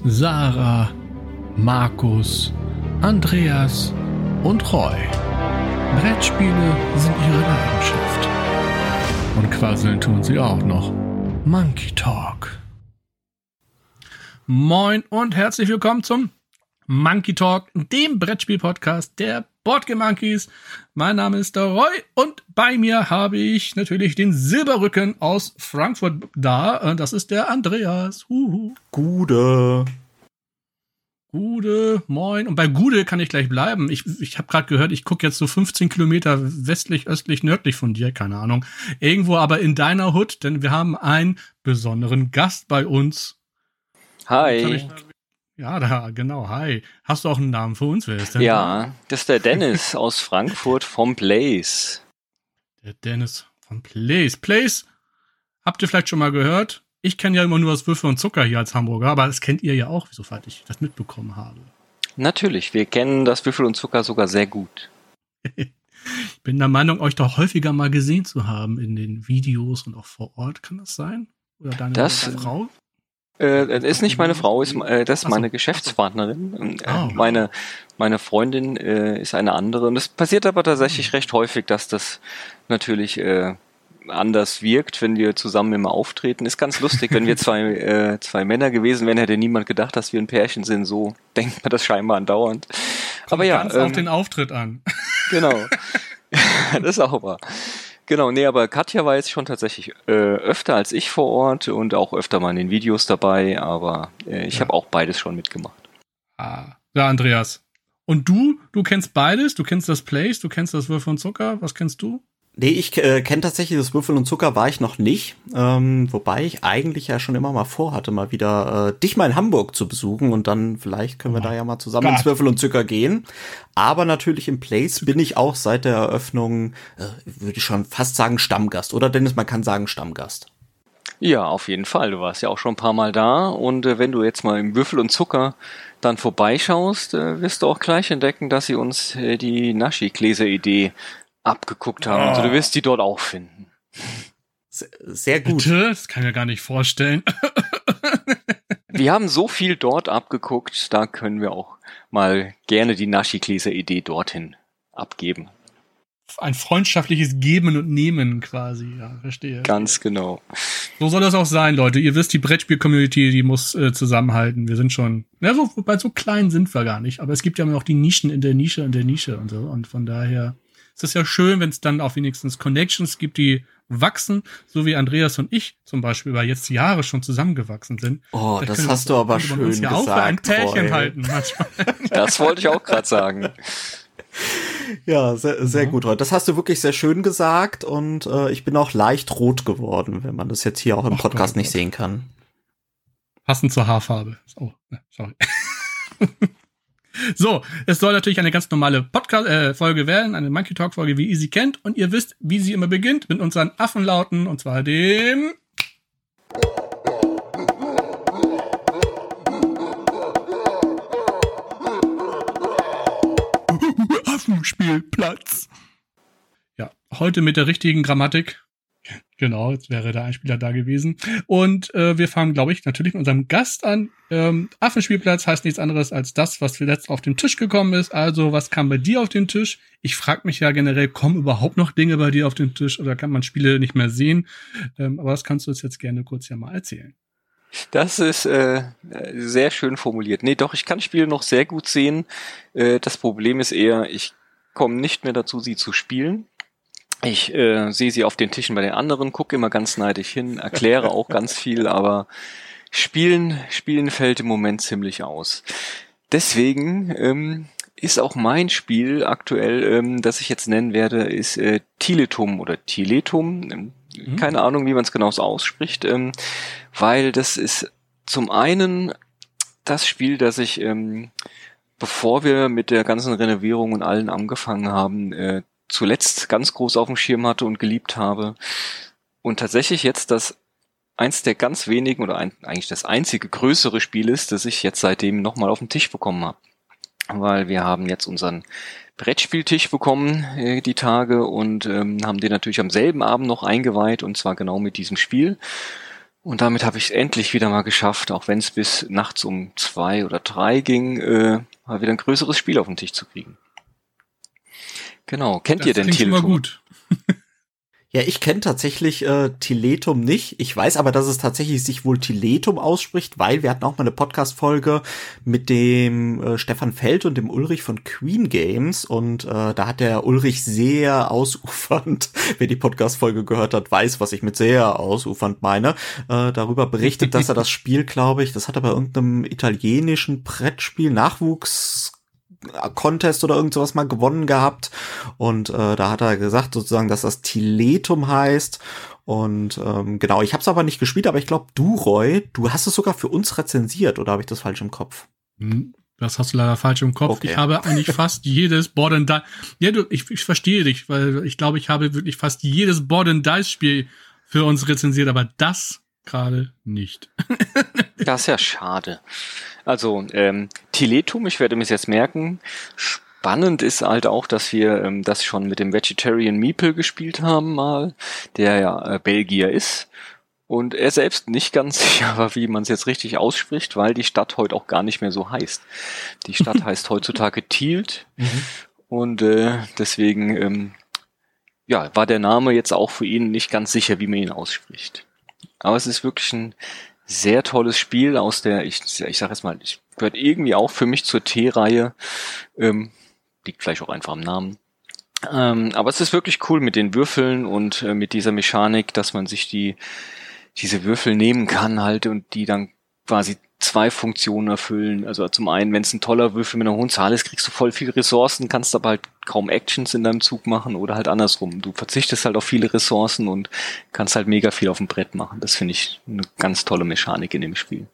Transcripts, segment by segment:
Sarah, Markus, Andreas und Roy. Brettspiele sind ihre Leidenschaft. Und quasseln tun sie auch noch. Monkey Talk. Moin und herzlich willkommen zum Monkey Talk, dem Brettspiel-Podcast der Boardgame Monkeys. Mein Name ist der Roy und bei mir habe ich natürlich den Silberrücken aus Frankfurt da. Das ist der Andreas. Gude, moin. Und bei Gude kann ich gleich bleiben. Ich habe gerade gehört, ich gucke jetzt so 15 Kilometer westlich, östlich, nördlich von dir, keine Ahnung. Irgendwo aber in deiner Hut, denn wir haben einen besonderen Gast bei uns. Hi. Ja, da, genau, hi. Hast du auch einen Namen für uns? Wer ist denn Ja, das ist der Dennis aus Frankfurt vom Place. Der Dennis vom Place. Place, habt ihr vielleicht schon mal gehört? Ich kenne ja immer nur das Würfel und Zucker hier als Hamburger, aber das kennt ihr ja auch, soweit ich das mitbekommen habe. Natürlich, wir kennen das Würfel und Zucker sogar sehr gut. Ich bin der Meinung, euch doch häufiger mal gesehen zu haben in den Videos und auch vor Ort. Kann das sein? Oder deine Frau? Das ist nicht meine Frau, das ist meine Geschäftspartnerin. Meine Freundin ist eine andere. Und es passiert aber tatsächlich recht häufig, dass das natürlich anders wirkt, wenn wir zusammen immer auftreten. Ist ganz lustig, wenn wir zwei Männer gewesen wären, hätte niemand gedacht, dass wir ein Pärchen sind. So denkt man das scheinbar andauernd. Kommt aber ja, ganz auf den Auftritt an. Genau. Das ist auch wahr. Genau, nee, aber Katja war jetzt schon tatsächlich öfter als ich vor Ort und auch öfter mal in den Videos dabei, aber ich habe auch beides schon mitgemacht. Ja, Andreas. Und du kennst beides? Du kennst das Place, du kennst das Würfel und Zucker. Was kennst du? Nee, ich kenne tatsächlich das Würfel und Zucker, war ich noch nicht. Wobei ich eigentlich ja schon immer mal vorhatte, mal wieder dich mal in Hamburg zu besuchen und dann vielleicht können wir da ja mal zusammen ins Würfel und Zucker gehen. Aber natürlich im Place bin ich auch seit der Eröffnung, würde ich schon fast sagen, Stammgast. Oder Dennis, man kann sagen Stammgast. Ja, auf jeden Fall. Du warst ja auch schon ein paar Mal da und wenn du jetzt mal im Würfel und Zucker dann vorbeischaust, wirst du auch gleich entdecken, dass sie uns die Naschi-Gläser-Idee abgeguckt haben. Also du wirst die dort auch finden. Sehr gut. Bitte? Das kann ich mir gar nicht vorstellen. Wir haben so viel dort abgeguckt, da können wir auch mal gerne die Naschi-Gläser-Idee dorthin abgeben. Ein freundschaftliches Geben und Nehmen quasi, ja, verstehe. Ganz genau. So soll das auch sein, Leute. Ihr wisst, die Brettspiel-Community, die muss zusammenhalten. Wir sind schon, bei so klein sind wir gar nicht, aber es gibt ja immer noch die Nischen in der Nische und so. Und von daher ist es ja schön, wenn es dann auch wenigstens Connections gibt, die wachsen, so wie Andreas und ich zum Beispiel, weil jetzt Jahre schon zusammengewachsen sind. Oh, das hast du aber schön gesagt. Auch für ein Pärchen halten manchmal. Das wollte ich auch gerade sagen. Ja, sehr gut, Roy. Das hast du wirklich sehr schön gesagt und ich bin auch leicht rot geworden, wenn man das jetzt hier auch im Podcast nicht sehen kann. Passend zur Haarfarbe. Oh, sorry. So, es soll natürlich eine ganz normale Podcast-Folge werden, eine Monkey Talk-Folge, wie ihr sie kennt. Und ihr wisst, wie sie immer beginnt, mit unseren Affenlauten, und zwar dem Affenspielplatz. Ja, heute mit der richtigen Grammatik. Genau, jetzt wäre der Einspieler da gewesen. Und wir fangen, glaube ich, natürlich mit unserem Gast an. Affenspielplatz heißt nichts anderes als das, was zuletzt auf den Tisch gekommen ist. Also, was kam bei dir auf den Tisch? Ich frage mich ja generell, kommen überhaupt noch Dinge bei dir auf den Tisch oder kann man Spiele nicht mehr sehen? Aber das kannst du uns jetzt gerne kurz ja mal erzählen. Das ist sehr schön formuliert. Nee, doch, ich kann Spiele noch sehr gut sehen. Das Problem ist eher, ich komme nicht mehr dazu, sie zu spielen. Ich sehe sie auf den Tischen bei den anderen, gucke immer ganz neidisch hin, erkläre auch ganz viel, aber Spielen fällt im Moment ziemlich aus. Deswegen ist auch mein Spiel aktuell, das ich jetzt nennen werde, ist Tiletum oder Tiletum. Keine Ahnung, wie man es genau so ausspricht, weil das ist zum einen das Spiel, das ich, bevor wir mit der ganzen Renovierung und allen angefangen haben, zuletzt ganz groß auf dem Schirm hatte und geliebt habe. Und tatsächlich jetzt eins der ganz wenigen oder eigentlich das einzige größere Spiel ist, das ich jetzt seitdem nochmal auf den Tisch bekommen habe. Weil wir haben jetzt unseren Brettspieltisch bekommen, die Tage, und haben den natürlich am selben Abend noch eingeweiht, und zwar genau mit diesem Spiel. Und damit habe ich es endlich wieder mal geschafft, auch wenn es bis nachts um 2 oder 3 ging, mal wieder ein größeres Spiel auf den Tisch zu kriegen. Genau. Kennt ihr denn Teletum? Das klingt schon mal gut. Ja, ich kenne tatsächlich Teletum nicht. Ich weiß aber, dass es tatsächlich sich wohl Teletum ausspricht, weil wir hatten auch mal eine Podcast-Folge mit dem Stefan Feld und dem Ulrich von Queen Games und da hat der Ulrich sehr ausufernd, wer die Podcast-Folge gehört hat, weiß, was ich mit sehr ausufernd meine, darüber berichtet, dass er das Spiel, glaube ich, das hat er bei irgendeinem italienischen Brettspiel, Nachwuchs-Contest oder irgend sowas mal gewonnen gehabt und da hat er gesagt sozusagen, dass das Teletum heißt und genau, ich habe es aber nicht gespielt, aber ich glaube du, Roy, du hast es sogar für uns rezensiert oder habe ich das falsch im Kopf? Das hast du leider falsch im Kopf. Okay. Ich habe eigentlich fast jedes Board and Dice, ich verstehe dich, weil ich glaube, ich habe wirklich fast jedes Board and Dice Spiel für uns rezensiert, aber das gerade nicht. Das ist ja schade. Also, Teletum, ich werde mir es jetzt merken. Spannend ist halt auch, dass wir das schon mit dem Vegetarian Meeple gespielt haben mal, der ja Belgier ist. Und er selbst nicht ganz sicher war, wie man es jetzt richtig ausspricht, weil die Stadt heute auch gar nicht mehr so heißt. Die Stadt heißt heutzutage Tielt. Und deswegen war der Name jetzt auch für ihn nicht ganz sicher, wie man ihn ausspricht. Aber es ist wirklich ein sehr tolles Spiel aus der, ich sag jetzt mal, gehört irgendwie auch für mich zur T-Reihe. Liegt vielleicht auch einfach am Namen. Aber es ist wirklich cool mit den Würfeln und mit dieser Mechanik, dass man sich diese Würfel nehmen kann halt und die dann quasi 2 Funktionen erfüllen. Also zum einen, wenn es ein toller Würfel mit einer hohen Zahl ist, kriegst du voll viele Ressourcen, kannst aber halt kaum Actions in deinem Zug machen oder halt andersrum. Du verzichtest halt auf viele Ressourcen und kannst halt mega viel auf dem Brett machen. Das finde ich eine ganz tolle Mechanik in dem Spiel.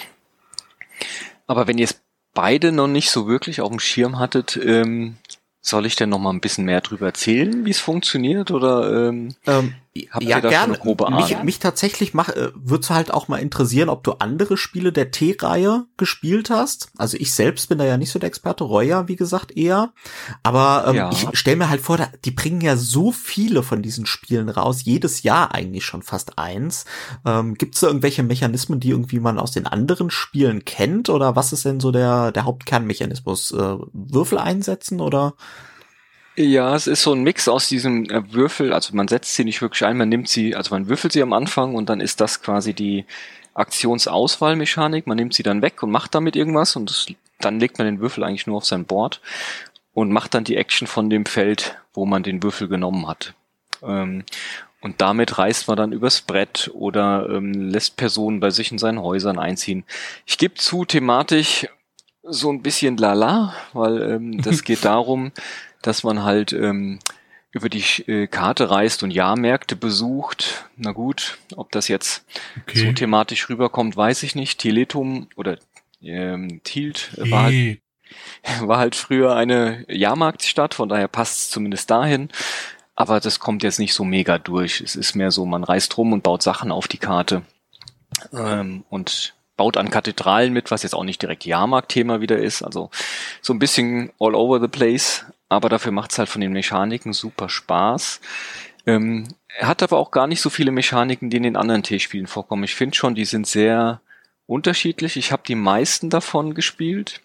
Aber wenn ihr es beide noch nicht so wirklich auf dem Schirm hattet, soll ich denn noch mal ein bisschen mehr drüber erzählen, wie es funktioniert? Oder habt ihr da gerne. schon eine grobe Ahnung? Mich tatsächlich würde halt auch mal interessieren, ob du andere Spiele der T-Reihe gespielt hast. Also ich selbst bin da ja nicht so der Experte, Roya, wie gesagt, eher. Aber ich stell mir halt vor, die bringen ja so viele von diesen Spielen raus, jedes Jahr eigentlich schon fast eins. Gibt es da irgendwelche Mechanismen, die irgendwie man aus den anderen Spielen kennt? Oder was ist denn so der Hauptkernmechanismus? Würfel einsetzen oder? Ja, es ist so ein Mix aus diesem Würfel, also man setzt sie nicht wirklich ein, man würfelt sie am Anfang und dann ist das quasi die Aktionsauswahlmechanik, man nimmt sie dann weg und macht damit irgendwas und dann legt man den Würfel eigentlich nur auf sein Board und macht dann die Action von dem Feld, wo man den Würfel genommen hat. Und damit reist man dann übers Brett oder lässt Personen bei sich in seinen Häusern einziehen. Ich gebe zu, thematisch so ein bisschen lala, weil das geht darum, dass man halt über die Karte reist und Jahrmärkte besucht. Na gut, ob das jetzt so thematisch rüberkommt, weiß ich nicht. Teletum oder Tielt war halt früher eine Jahrmarktstadt, von daher passt es zumindest dahin. Aber das kommt jetzt nicht so mega durch. Es ist mehr so, man reist rum und baut Sachen auf die Karte und baut an Kathedralen mit, was jetzt auch nicht direkt Jahrmarktthema wieder ist. Also so ein bisschen all over the place. Aber dafür macht es halt von den Mechaniken super Spaß. Er hat aber auch gar nicht so viele Mechaniken, die in den anderen T-Spielen vorkommen. Ich finde schon, die sind sehr unterschiedlich. Ich habe die meisten davon gespielt.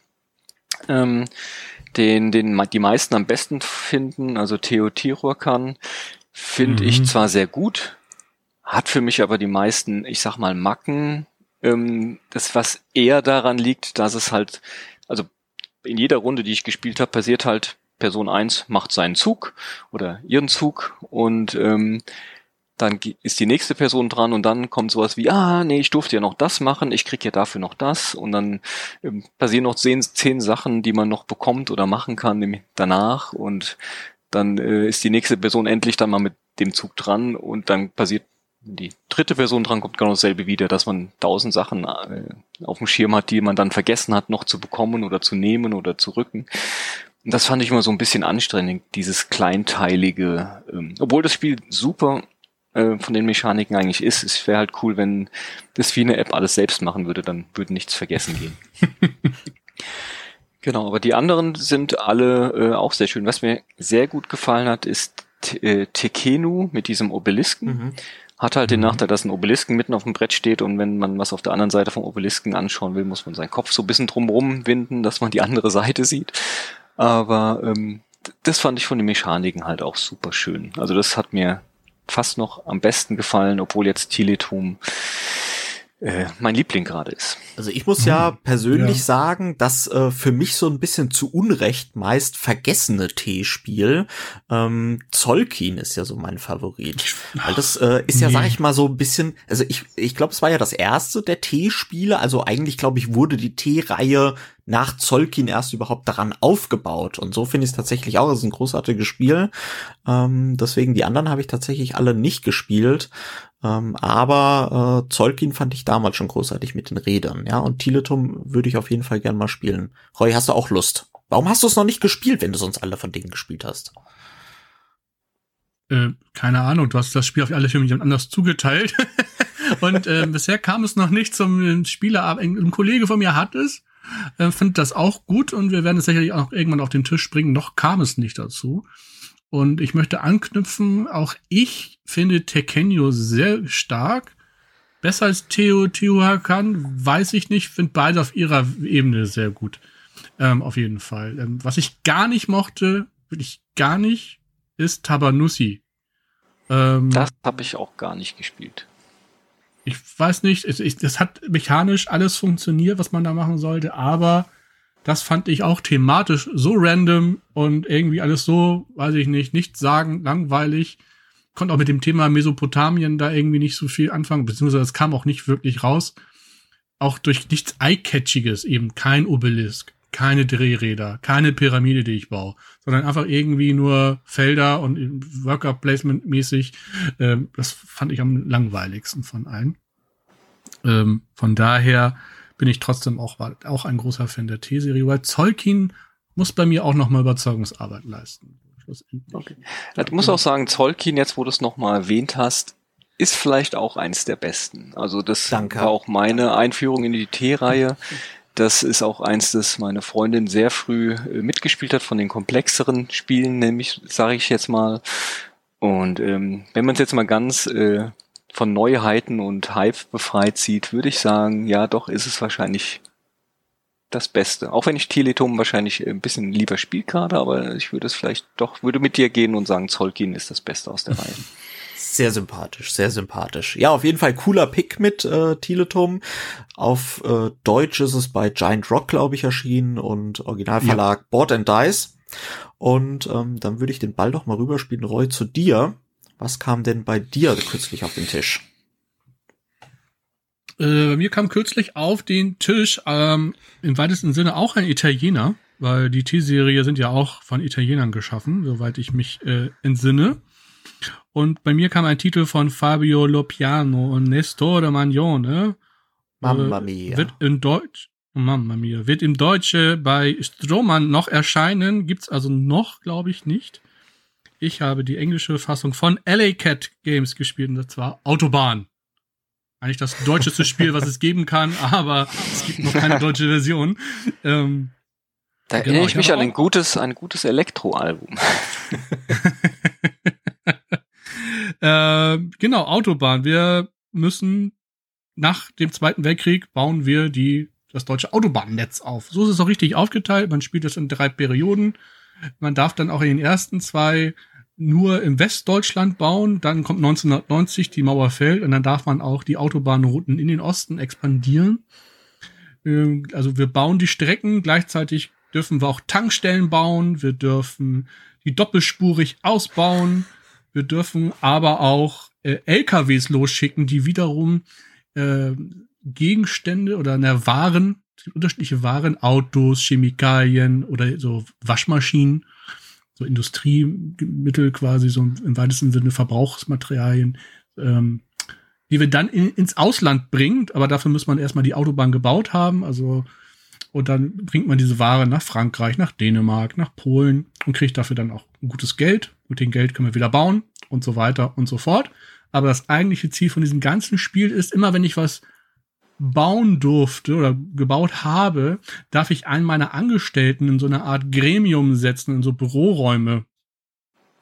Die meisten am besten finden, also Teotihuacan, finde ich zwar sehr gut, hat für mich aber die meisten, ich sag mal, Macken. Das, was eher daran liegt, dass es halt, also in jeder Runde, die ich gespielt habe, passiert halt, Person 1 macht seinen Zug oder ihren Zug und dann ist die nächste Person dran und dann kommt sowas wie, ich durfte ja noch das machen, ich krieg ja dafür noch das und dann passieren noch 10 Sachen, die man noch bekommt oder machen kann danach und dann ist die nächste Person endlich dann mal mit dem Zug dran und dann passiert die dritte Person dran, kommt genau dasselbe wieder, dass man 1000 Sachen auf dem Schirm hat, die man dann vergessen hat, noch zu bekommen oder zu nehmen oder zu rücken. Und das fand ich immer so ein bisschen anstrengend, dieses kleinteilige, obwohl das Spiel super von den Mechaniken eigentlich ist. Es wäre halt cool, wenn das wie eine App alles selbst machen würde, dann würde nichts vergessen gehen. Genau, aber die anderen sind alle auch sehr schön. Was mir sehr gut gefallen hat, ist Tekhenu mit diesem Obelisken. Hat halt den Nachteil, dass ein Obelisken mitten auf dem Brett steht und wenn man was auf der anderen Seite vom Obelisken anschauen will, muss man seinen Kopf so ein bisschen drumrum winden, dass man die andere Seite sieht. Aber das fand ich von den Mechaniken halt auch super schön. Also das hat mir fast noch am besten gefallen, obwohl jetzt Teletum mein Liebling gerade ist. Also ich muss ja persönlich sagen, dass für mich so ein bisschen zu Unrecht meist vergessene T-Spiel Tzolk'in ist ja so mein Favorit. Weil das ist ja, sag ich mal, so ein bisschen, also ich glaube, es war ja das erste der T-Spiele, also eigentlich, glaube ich, wurde die T-Reihe nach Tzolk'in erst überhaupt daran aufgebaut. Und so finde ich es tatsächlich auch, es ist ein großartiges Spiel. Deswegen, die anderen habe ich tatsächlich alle nicht gespielt. Aber Tzolk'in fand ich damals schon großartig mit den Rädern, ja. Und Teletum würde ich auf jeden Fall gern mal spielen. Roy, hast du auch Lust? Warum hast du es noch nicht gespielt, wenn du sonst alle von denen gespielt hast? Keine Ahnung, du hast das Spiel auf alle Filme jemand anders zugeteilt. Und bisher kam es noch nicht zum Spieleabend. Ein Kollege von mir hat es, findet das auch gut und wir werden es sicherlich auch irgendwann auf den Tisch bringen. Noch kam es nicht dazu. Und ich möchte anknüpfen, auch ich finde Tekenyo sehr stark. Besser als Teotihuacan, weiß ich nicht, finde beide auf ihrer Ebene sehr gut. Auf jeden Fall. Was ich gar nicht mochte, wirklich gar nicht, ist Tabanussi. Das habe ich auch gar nicht gespielt. Ich weiß nicht, das hat mechanisch alles funktioniert, was man da machen sollte, aber das fand ich auch thematisch so random und irgendwie alles so, weiß ich nicht, nichts sagen, langweilig. Konnte auch mit dem Thema Mesopotamien da irgendwie nicht so viel anfangen, beziehungsweise es kam auch nicht wirklich raus. Auch durch nichts Eye-Catchiges, eben kein Obelisk, keine Drehräder, keine Pyramide, die ich baue, sondern einfach irgendwie nur Felder und Worker-Placement-mäßig. Das fand ich am langweiligsten von allen. Von daher bin ich trotzdem auch ein großer Fan der T-Serie, weil Tzolk'in muss bei mir auch nochmal Überzeugungsarbeit leisten. Okay. Ja, du musst auch sagen, Tzolk'in, jetzt wo du es nochmal erwähnt hast, ist vielleicht auch eins der besten. Also das war auch meine Einführung in die T-Reihe. Das ist auch eins, das meine Freundin sehr früh mitgespielt hat von den komplexeren Spielen, nämlich, sage ich jetzt mal. Und wenn man es jetzt mal ganz von Neuheiten und Hype befreit sieht, würde ich sagen, ja, doch ist es wahrscheinlich das Beste. Auch wenn ich Teletum wahrscheinlich ein bisschen lieber spiele gerade, aber ich würde es vielleicht doch, würde mit dir gehen und sagen, Tzolk'in ist das Beste aus der Reihe. Sehr sympathisch, sehr sympathisch. Ja, auf jeden Fall cooler Pick mit Teletum. Auf Deutsch ist es bei Giant Rock, glaube ich, erschienen und Originalverlag Board and Dice. Und dann würde ich den Ball doch mal rüberspielen, Roy, zu dir. Was kam denn bei dir kürzlich auf den Tisch? Bei mir kam kürzlich auf den Tisch im weitesten Sinne auch ein Italiener, weil die T-Serie sind ja auch von Italienern geschaffen, soweit ich mich entsinne. Und bei mir kam ein Titel von Fabio Lopiano und Nestore Magnone. Mamma mia. Wird im Deutsche bei Strohmann noch erscheinen, gibt's also noch, glaube ich, nicht. Ich habe die englische Fassung von LA Cat Games gespielt und das war Autobahn. Eigentlich das deutscheste Spiel, was es geben kann, aber es gibt noch keine deutsche Version. Da erinnere ich mich an ein gutes Elektro-Album. Genau, Autobahn. Wir müssen nach dem Zweiten Weltkrieg bauen wir das deutsche Autobahnnetz auf. So ist es auch richtig aufgeteilt. Man spielt das in 3 Perioden. Man darf dann auch in den ersten 2 nur im Westdeutschland bauen. Dann kommt 1990, die Mauer fällt und dann darf man auch die Autobahnrouten in den Osten expandieren. Also wir bauen die Strecken. Gleichzeitig dürfen wir auch Tankstellen bauen. Wir dürfen die doppelspurig ausbauen. Wir dürfen aber auch LKWs losschicken, die wiederum Gegenstände oder Waren, unterschiedliche Waren, Autos, Chemikalien oder so Waschmaschinen, so Industriemittel quasi, so im weitesten Sinne Verbrauchsmaterialien, die wir dann ins Ausland bringen. Aber dafür muss man erstmal die Autobahn gebaut haben. Also, und dann bringt man diese Ware nach Frankreich, nach Dänemark, nach Polen und kriegt dafür dann auch ein gutes Geld. Mit dem Geld können wir wieder bauen und so weiter und so fort. Aber das eigentliche Ziel von diesem ganzen Spiel ist, immer wenn ich was bauen durfte oder gebaut habe, darf ich einen meiner Angestellten in so eine Art Gremium setzen, in so Büroräume.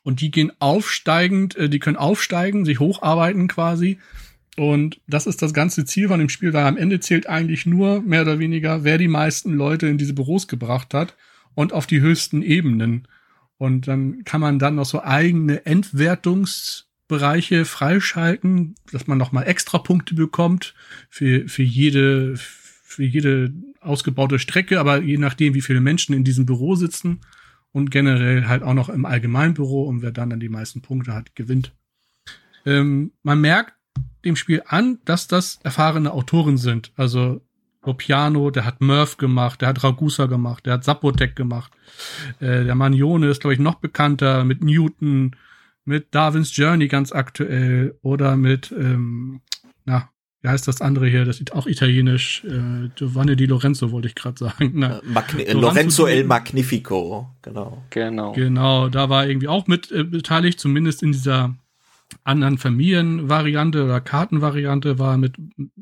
und die gehen aufsteigend, die können aufsteigen, sich hocharbeiten quasi. Und das ist das ganze Ziel von dem Spiel, weil am Ende zählt eigentlich nur, mehr oder weniger, wer die meisten Leute in diese Büros gebracht hat und auf die höchsten Ebenen. Und dann kann man dann noch so eigene Entwertungsbereiche freischalten, dass man noch mal extra Punkte bekommt für jede ausgebaute Strecke, aber je nachdem, wie viele Menschen in diesem Büro sitzen und generell halt auch noch im Allgemeinbüro, und wer dann die meisten Punkte hat, gewinnt. Man merkt dem Spiel an, dass das erfahrene Autoren sind. Also Lopiano, der hat Murph gemacht, der hat Ragusa gemacht, der hat Sapotec gemacht. Der Manione ist, glaube ich, noch bekannter mit Newton, mit Darwin's Journey ganz aktuell oder mit, wie heißt das andere hier? Das ist auch italienisch. Giovanni Di Lorenzo wollte ich gerade sagen. Lorenzo El Magnifico, genau. Genau, da war irgendwie auch mit beteiligt, zumindest in dieser anderen Familienvariante oder Kartenvariante war mit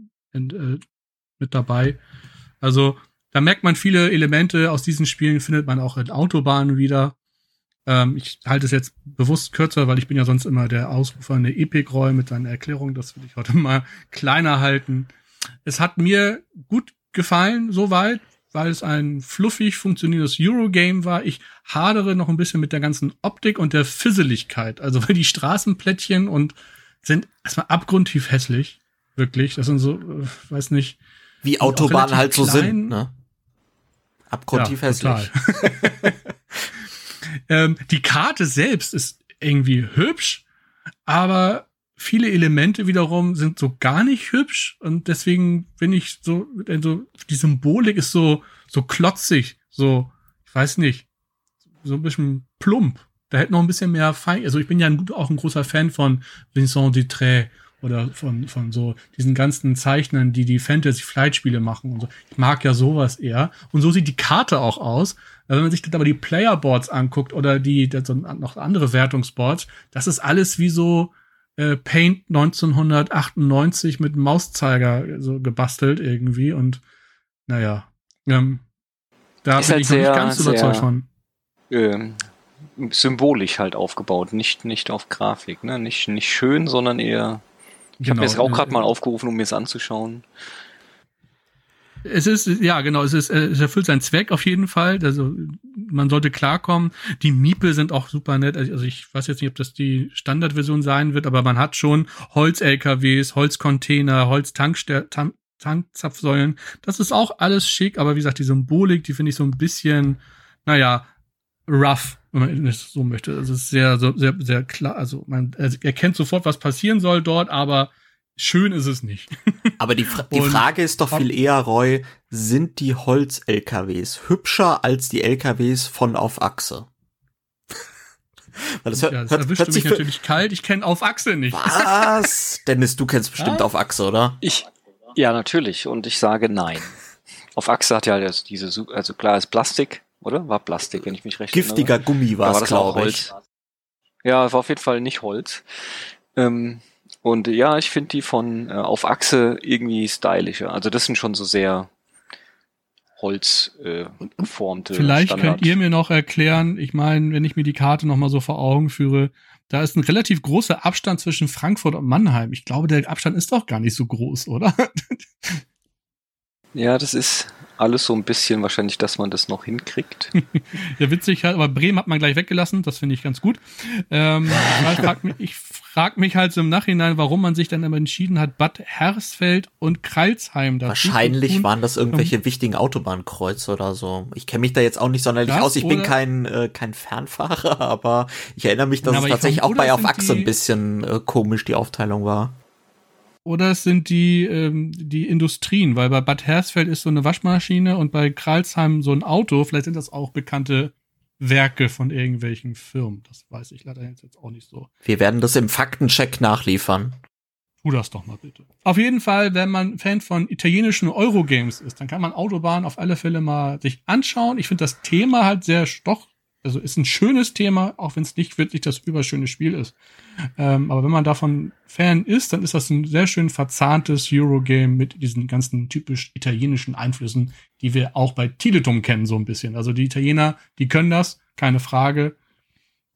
dabei. Also da merkt man viele Elemente aus diesen Spielen, findet man auch in Autobahnen wieder. Ich halte es jetzt bewusst kürzer, weil ich bin ja sonst immer der Ausrufer in der Epic-Roll mit seiner Erklärung. Das will ich heute mal kleiner halten. Es hat mir gut gefallen, soweit, weil es ein fluffig funktionierendes Eurogame war. Ich hadere noch ein bisschen mit der ganzen Optik und der Fisseligkeit. Also weil die Straßenplättchen sind erstmal abgrundtief hässlich. Wirklich. Das sind so, weiß nicht. Wie Autobahnen halt so sind, ne? Abgrundtief hässlich. Die Karte selbst ist irgendwie hübsch, aber viele Elemente wiederum sind so gar nicht hübsch und deswegen bin ich so die Symbolik ist so klotzig, so, ich weiß nicht, so ein bisschen plump. Da hätte noch ein bisschen mehr also ich bin ja auch ein großer Fan von Vincent Dutrait oder von so diesen ganzen Zeichnern, die Fantasy-Flight-Spiele machen und so. Ich mag ja sowas eher. Und so sieht die Karte auch aus. Wenn man sich dann aber die Playerboards anguckt oder noch andere Wertungsboards, das ist alles wie so Paint 1998 mit Mauszeiger so gebastelt irgendwie. Und naja, da bin halt ich noch nicht ganz überzeugt von. Symbolisch halt aufgebaut, nicht auf Grafik, ne? Nicht schön, sondern eher. Ich habe mir jetzt auch gerade mal aufgerufen, um mir es anzuschauen. Es erfüllt seinen Zweck auf jeden Fall. Also man sollte klarkommen. Die Miepel sind auch super nett. Also ich weiß jetzt nicht, ob das die Standardversion sein wird, aber man hat schon Holz-LKWs, Holzcontainer, Holztankzapfsäulen. Das ist auch alles schick, aber wie gesagt, die Symbolik, die finde ich so ein bisschen, rough, wenn man es so möchte. Also es ist sehr, sehr klar. Also man erkennt sofort, was passieren soll dort, aber schön ist es nicht. Aber die Frage ist doch viel eher, Roy, sind die Holz-LKWs hübscher als die LKWs von Auf Achse? Weil das erwischt mich natürlich kalt. Ich kenne Auf Achse nicht. Was? Dennis, du kennst bestimmt Auf Achse, oder? Ja, natürlich. Und ich sage nein. Auf Achse hat ja also klar ist Plastik, oder? War Plastik, wenn ich mich recht erinnere. Giftiger Gummi war es, glaube ich. Ja, war auf jeden Fall nicht Holz. Und ja, ich finde die von Auf Achse irgendwie stylischer. Also das sind schon so sehr Holz geformte Vielleicht Standard. könnt ihr mir noch erklären, ich meine, wenn ich mir die Karte noch mal so vor Augen führe, da ist ein relativ großer Abstand zwischen Frankfurt und Mannheim. Ich glaube, der Abstand ist doch gar nicht so groß, oder? Ja, das ist alles so ein bisschen wahrscheinlich, dass man das noch hinkriegt. Ja, witzig, aber Bremen hat man gleich weggelassen, das finde ich ganz gut. Ich frag mich halt so im Nachhinein, warum man sich dann immer entschieden hat, Bad Hersfeld und Kreilsheim dazu. Wahrscheinlich waren das irgendwelche wichtigen Autobahnkreuze oder so. Ich kenne mich da jetzt auch nicht sonderlich aus. Ich bin kein Fernfahrer, aber ich erinnere mich, dass es tatsächlich auch bei Auf Achse ein bisschen komisch die Aufteilung war. Oder es sind die Industrien, weil bei Bad Hersfeld ist so eine Waschmaschine und bei Kreilsheim so ein Auto. Vielleicht sind das auch bekannte Werke von irgendwelchen Firmen. Das weiß ich leider jetzt auch nicht so. Wir werden das im Faktencheck nachliefern. Tu das doch mal bitte. Auf jeden Fall, wenn man Fan von italienischen Eurogames ist, dann kann man Autobahn auf alle Fälle mal sich anschauen. Ich finde das Thema halt sehr also ist ein schönes Thema, auch wenn es nicht wirklich das überschöne Spiel ist. Aber wenn man davon Fan ist, dann ist das ein sehr schön verzahntes Eurogame mit diesen ganzen typisch italienischen Einflüssen, die wir auch bei Tiletum kennen so ein bisschen. Also die Italiener, die können das, keine Frage.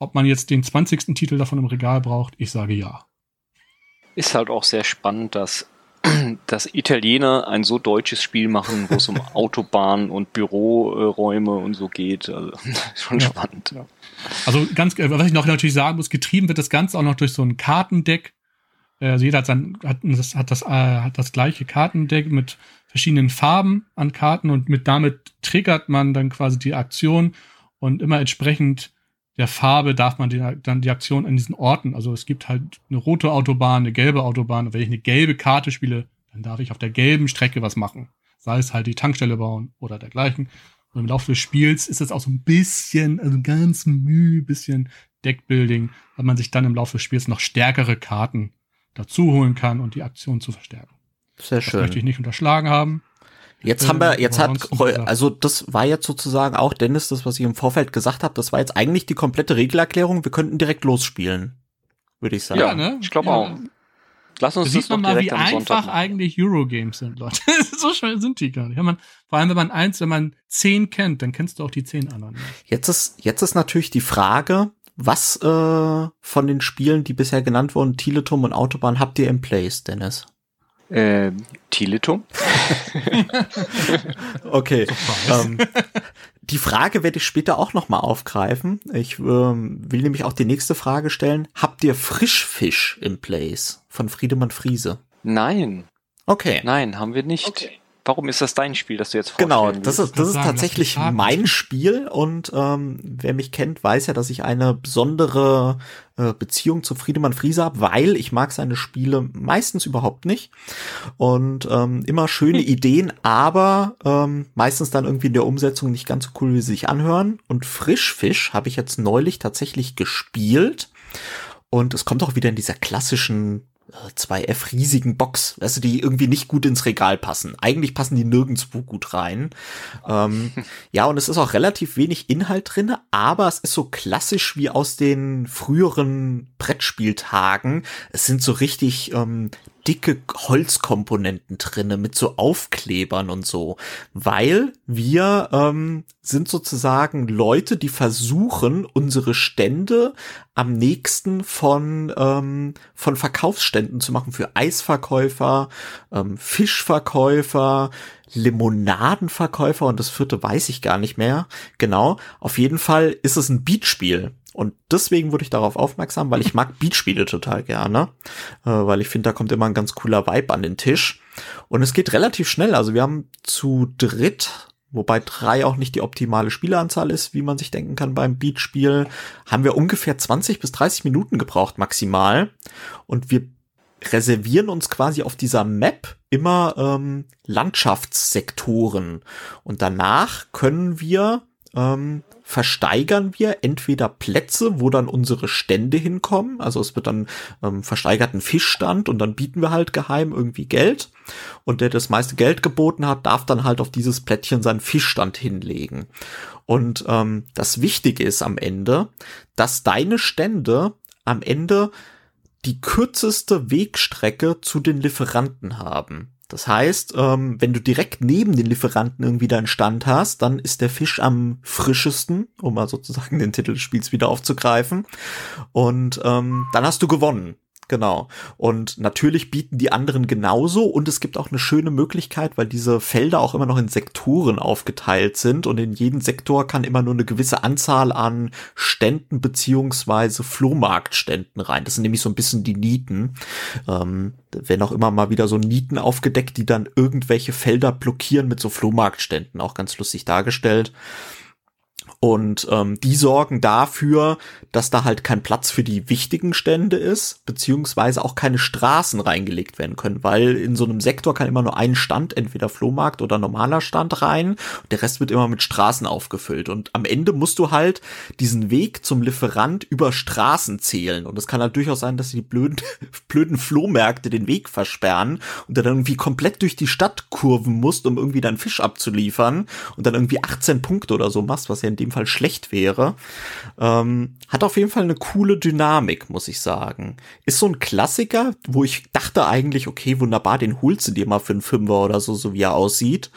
Ob man jetzt den 20. Titel davon im Regal braucht, ich sage ja. Ist halt auch sehr spannend, dass Italiener ein so deutsches Spiel machen, wo es um Autobahnen und Büroräume und so geht. Also schon spannend. Ja. Also was ich noch natürlich sagen muss, getrieben wird das Ganze auch noch durch so ein Kartendeck. Also jeder hat das gleiche Kartendeck mit verschiedenen Farben an Karten und damit triggert man dann quasi die Aktion und immer entsprechend der Farbe darf man dann die Aktion an diesen Orten, also es gibt halt eine rote Autobahn, eine gelbe Autobahn, und wenn ich eine gelbe Karte spiele, dann darf ich auf der gelben Strecke was machen. Sei es halt die Tankstelle bauen oder dergleichen. Und im Laufe des Spiels ist es auch so ein bisschen, also ganz bisschen Deckbuilding, weil man sich dann im Laufe des Spiels noch stärkere Karten dazu holen kann und die Aktion zu verstärken. Sehr schön. Das möchte ich nicht unterschlagen haben. Also das war jetzt sozusagen auch, Dennis, das, was ich im Vorfeld gesagt habe, das war jetzt eigentlich die komplette Regelerklärung. Wir könnten direkt losspielen, würde ich sagen. Ja, ne? Ich glaube auch. Lass uns das doch direkt am Sonntag machen. Wie einfach eigentlich Eurogames sind, Leute. So schön sind die gar nicht. Vor allem, wenn man 10 kennt, dann kennst du auch die 10 anderen. Jetzt ist natürlich die Frage, was von den Spielen, die bisher genannt wurden, Teletum und Autobahn, habt ihr im Place, Dennis? Teletum? Okay. Die Frage werde ich später auch noch mal aufgreifen. Ich will nämlich auch die nächste Frage stellen. Habt ihr Frischfisch im Place von Friedemann Friese? Nein. Okay. Nein, haben wir nicht. Okay. Warum ist das dein Spiel, das du jetzt vorstellen willst? Genau, das ist tatsächlich mein Spiel und wer mich kennt, weiß ja, dass ich eine besondere Beziehung zu Friedemann Friese habe, weil ich mag seine Spiele meistens überhaupt nicht und immer schöne Ideen, aber meistens dann irgendwie in der Umsetzung nicht ganz so cool, wie sie sich anhören. Und Frischfisch habe ich jetzt neulich tatsächlich gespielt und es kommt auch wieder in dieser klassischen 2F riesigen Box, weißt du, die irgendwie nicht gut ins Regal passen. Eigentlich passen die nirgendwo gut rein. Ja, und es ist auch relativ wenig Inhalt drin, aber es ist so klassisch wie aus den früheren Brettspieltagen. Es sind so richtig dicke Holzkomponenten drinne mit so Aufklebern und so, weil wir sind sozusagen Leute, die versuchen, unsere Stände am nächsten von Verkaufsständen zu machen für Eisverkäufer, Fischverkäufer, Limonadenverkäufer und das 4. weiß ich gar nicht mehr. Genau, auf jeden Fall ist es ein Beatspiel. Und deswegen wurde ich darauf aufmerksam, weil ich mag Beatspiele total gerne, weil ich finde, da kommt immer ein ganz cooler Vibe an den Tisch. Und es geht relativ schnell, also wir haben zu dritt, wobei 3 auch nicht die optimale Spieleranzahl ist, wie man sich denken kann beim Beatspiel, haben wir ungefähr 20 bis 30 Minuten gebraucht maximal. Und wir reservieren uns quasi auf dieser Map immer Landschaftssektoren. Und danach können wir versteigern wir entweder Plätze, wo dann unsere Stände hinkommen, also es wird dann versteigert ein Fischstand und dann bieten wir halt geheim irgendwie Geld und der das meiste Geld geboten hat, darf dann halt auf dieses Plättchen seinen Fischstand hinlegen. Und das Wichtige ist am Ende, dass deine Stände am Ende die kürzeste Wegstrecke zu den Lieferanten haben. Das heißt, wenn du direkt neben den Lieferanten irgendwie deinen Stand hast, dann ist der Fisch am frischesten, um mal sozusagen den Titel des Spiels wieder aufzugreifen. Und dann hast du gewonnen. Genau. Und natürlich bieten die anderen genauso und es gibt auch eine schöne Möglichkeit, weil diese Felder auch immer noch in Sektoren aufgeteilt sind und in jeden Sektor kann immer nur eine gewisse Anzahl an Ständen beziehungsweise Flohmarktständen rein. Das sind nämlich so ein bisschen die Nieten. Werden auch immer mal wieder so Nieten aufgedeckt, die dann irgendwelche Felder blockieren mit so Flohmarktständen. Auch ganz lustig dargestellt. Und die sorgen dafür, dass da halt kein Platz für die wichtigen Stände ist, beziehungsweise auch keine Straßen reingelegt werden können, weil in so einem Sektor kann immer nur ein Stand, entweder Flohmarkt oder normaler Stand rein, und der Rest wird immer mit Straßen aufgefüllt. Und am Ende musst du halt diesen Weg zum Lieferant über Straßen zählen. Und es kann halt durchaus sein, dass die blöden Flohmärkte den Weg versperren und du dann irgendwie komplett durch die Stadt kurven musst, um irgendwie deinen Fisch abzuliefern und dann irgendwie 18 Punkte oder so machst, was ja in dem Fall schlecht wäre. Hat auf jeden Fall eine coole Dynamik, muss ich sagen. Ist so ein Klassiker, wo ich dachte eigentlich, okay, wunderbar, den holst du dir mal für einen Fünfer oder so wie er aussieht.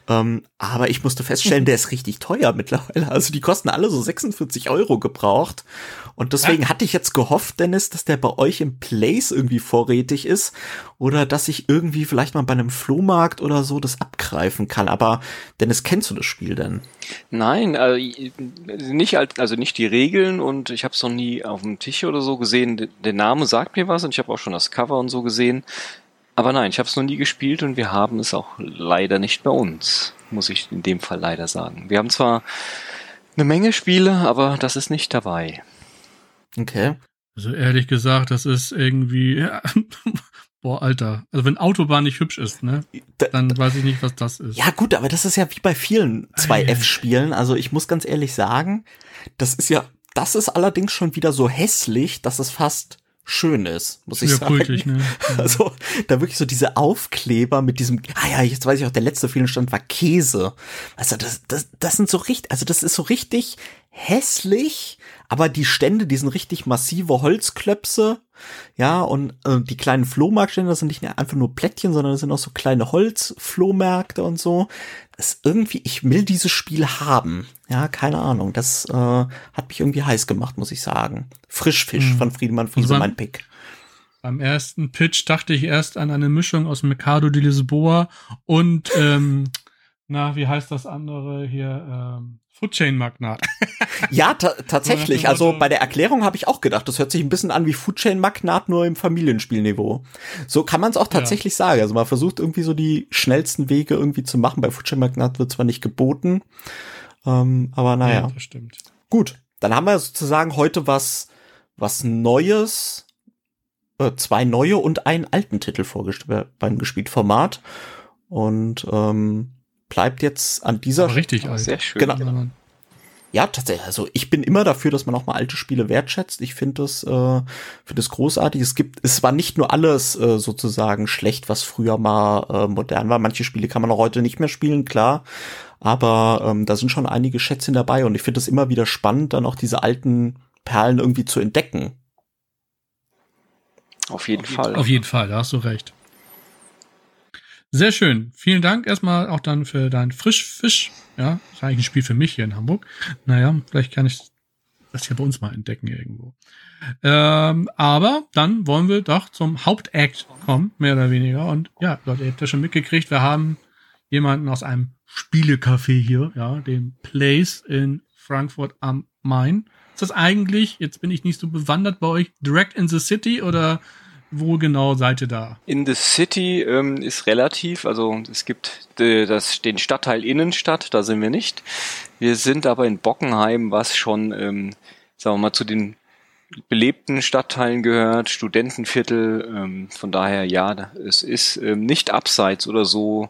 Aber ich musste feststellen, der ist richtig teuer mittlerweile. Also die kosten alle so 46 € gebraucht. Und deswegen hatte ich jetzt gehofft, Dennis, dass der bei euch im Place irgendwie vorrätig ist oder dass ich irgendwie vielleicht mal bei einem Flohmarkt oder so das abgreifen kann. Aber Dennis, kennst du das Spiel denn? Nein, nicht die Regeln, und ich habe es noch nie auf dem Tisch oder so gesehen. Der Name sagt mir was und ich habe auch schon das Cover und so gesehen. Aber nein, ich habe es noch nie gespielt und wir haben es auch leider nicht bei uns, muss ich in dem Fall leider sagen. Wir haben zwar eine Menge Spiele, aber das ist nicht dabei. Okay. Also ehrlich gesagt, das ist irgendwie, ja, boah, Alter. Also wenn Autobahn nicht hübsch ist, ne, dann weiß ich nicht, was das ist. Ja gut, aber das ist ja wie bei vielen 2F-Spielen. Also ich muss ganz ehrlich sagen, das ist allerdings schon wieder so hässlich, dass es fast schön ist, muss ich sagen. Kultig, ne? Also da wirklich so diese Aufkleber mit diesem, jetzt weiß ich auch, der letzte Fehlenstand war Käse. Also das sind so richtig, also das ist so richtig hässlich, aber die Stände, die sind richtig massive Holzklöpse, ja, und die kleinen Flohmarktstände, das sind nicht einfach nur Plättchen, sondern das sind auch so kleine Holzflohmärkte und so. Das ist irgendwie, ich will dieses Spiel haben. Ja, keine Ahnung, das hat mich irgendwie heiß gemacht, muss ich sagen. Frischfisch von Friedemann Friese, mein Pick. Beim ersten Pitch dachte ich erst an eine Mischung aus Mercado de Lisboa und, wie heißt das andere hier, Foodchain Magnat. Ja, tatsächlich. Also bei der Erklärung habe ich auch gedacht, das hört sich ein bisschen an wie Foodchain Magnat, nur im Familienspielniveau. So kann man es auch tatsächlich sagen. Also man versucht irgendwie so die schnellsten Wege irgendwie zu machen. Bei Foodchain Magnat wird zwar nicht geboten, aber naja. Ja, das stimmt. Gut, dann haben wir sozusagen heute was Neues, 2 neue und einen alten Titel beim Gespielt-Format. Und bleibt jetzt an dieser Stelle. Richtig, sehr schön. Genau. Ja, tatsächlich. Also ich bin immer dafür, dass man auch mal alte Spiele wertschätzt. Ich finde das großartig. Es war nicht nur alles sozusagen schlecht, was früher mal modern war. Manche Spiele kann man auch heute nicht mehr spielen, klar. Aber da sind schon einige Schätzchen dabei und ich finde es immer wieder spannend, dann auch diese alten Perlen irgendwie zu entdecken. Auf jeden Fall. Auf jeden Fall, da hast du recht. Sehr schön. Vielen Dank erstmal auch dann für dein Frischfisch. Ja, das ist eigentlich ein Spiel für mich hier in Hamburg. Naja, vielleicht kann ich das hier bei uns mal entdecken irgendwo. Aber dann wollen wir doch zum Hauptakt kommen, mehr oder weniger. Und ja, Leute, ihr habt ja schon mitgekriegt, wir haben jemanden aus einem Spielecafé hier, ja, dem Place in Frankfurt am Main. Ist das eigentlich, jetzt bin ich nicht so bewandert bei euch, direct in the city oder wo genau seid ihr da? In the City ist relativ, also es gibt den Stadtteil Innenstadt, da sind wir nicht. Wir sind aber in Bockenheim, was schon, sagen wir mal, zu den belebten Stadtteilen gehört, Studentenviertel, von daher ja, es ist nicht abseits oder so,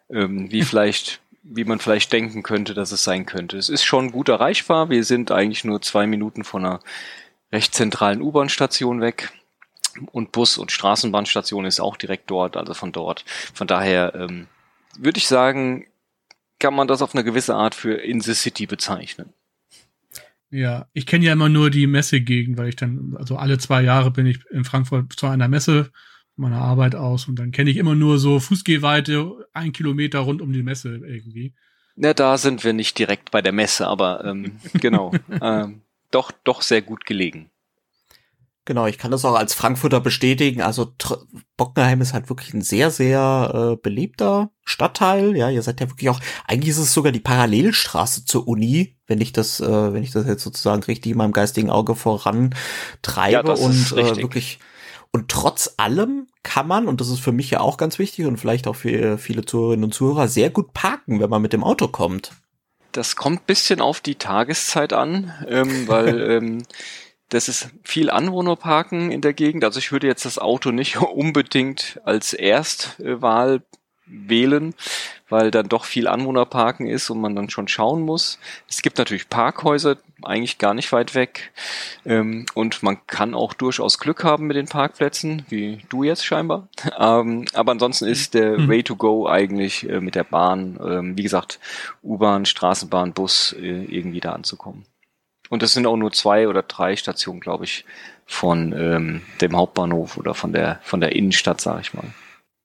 wie man vielleicht denken könnte, dass es sein könnte. Es ist schon gut erreichbar, wir sind eigentlich nur 2 Minuten von einer recht zentralen U-Bahn-Station weg. Und Bus- und Straßenbahnstation ist auch direkt dort, also von dort. Von daher würde ich sagen, kann man das auf eine gewisse Art für In the City bezeichnen. Ja, ich kenne ja immer nur die Messegegend, weil ich dann, also alle 2 Jahre bin ich in Frankfurt zu einer Messe von meiner Arbeit aus und dann kenne ich immer nur so Fußgehweite 1 Kilometer rund um die Messe irgendwie. Na, da sind wir nicht direkt bei der Messe, aber genau, doch sehr gut gelegen. Genau, ich kann das auch als Frankfurter bestätigen. Also Bockenheim ist halt wirklich ein sehr, sehr beliebter Stadtteil. Ja, ihr seid ja wirklich auch, eigentlich ist es sogar die Parallelstraße zur Uni, wenn ich das jetzt sozusagen richtig in meinem geistigen Auge vorantreibe. Ja, und wirklich. Und trotz allem kann man, und das ist für mich ja auch ganz wichtig und vielleicht auch für viele Zuhörerinnen und Zuhörer, sehr gut parken, wenn man mit dem Auto kommt. Das kommt ein bisschen auf die Tageszeit an, weil das ist viel Anwohnerparken in der Gegend. Also ich würde jetzt das Auto nicht unbedingt als Erstwahl wählen, weil dann doch viel Anwohnerparken ist und man dann schon schauen muss. Es gibt natürlich Parkhäuser, eigentlich gar nicht weit weg. Und man kann auch durchaus Glück haben mit den Parkplätzen, wie du jetzt scheinbar. Aber ansonsten ist der Way to go eigentlich mit der Bahn, wie gesagt, U-Bahn, Straßenbahn, Bus, irgendwie da anzukommen. Und das sind auch nur 2 oder 3 Stationen, glaube ich, von dem Hauptbahnhof oder von der Innenstadt, sage ich mal.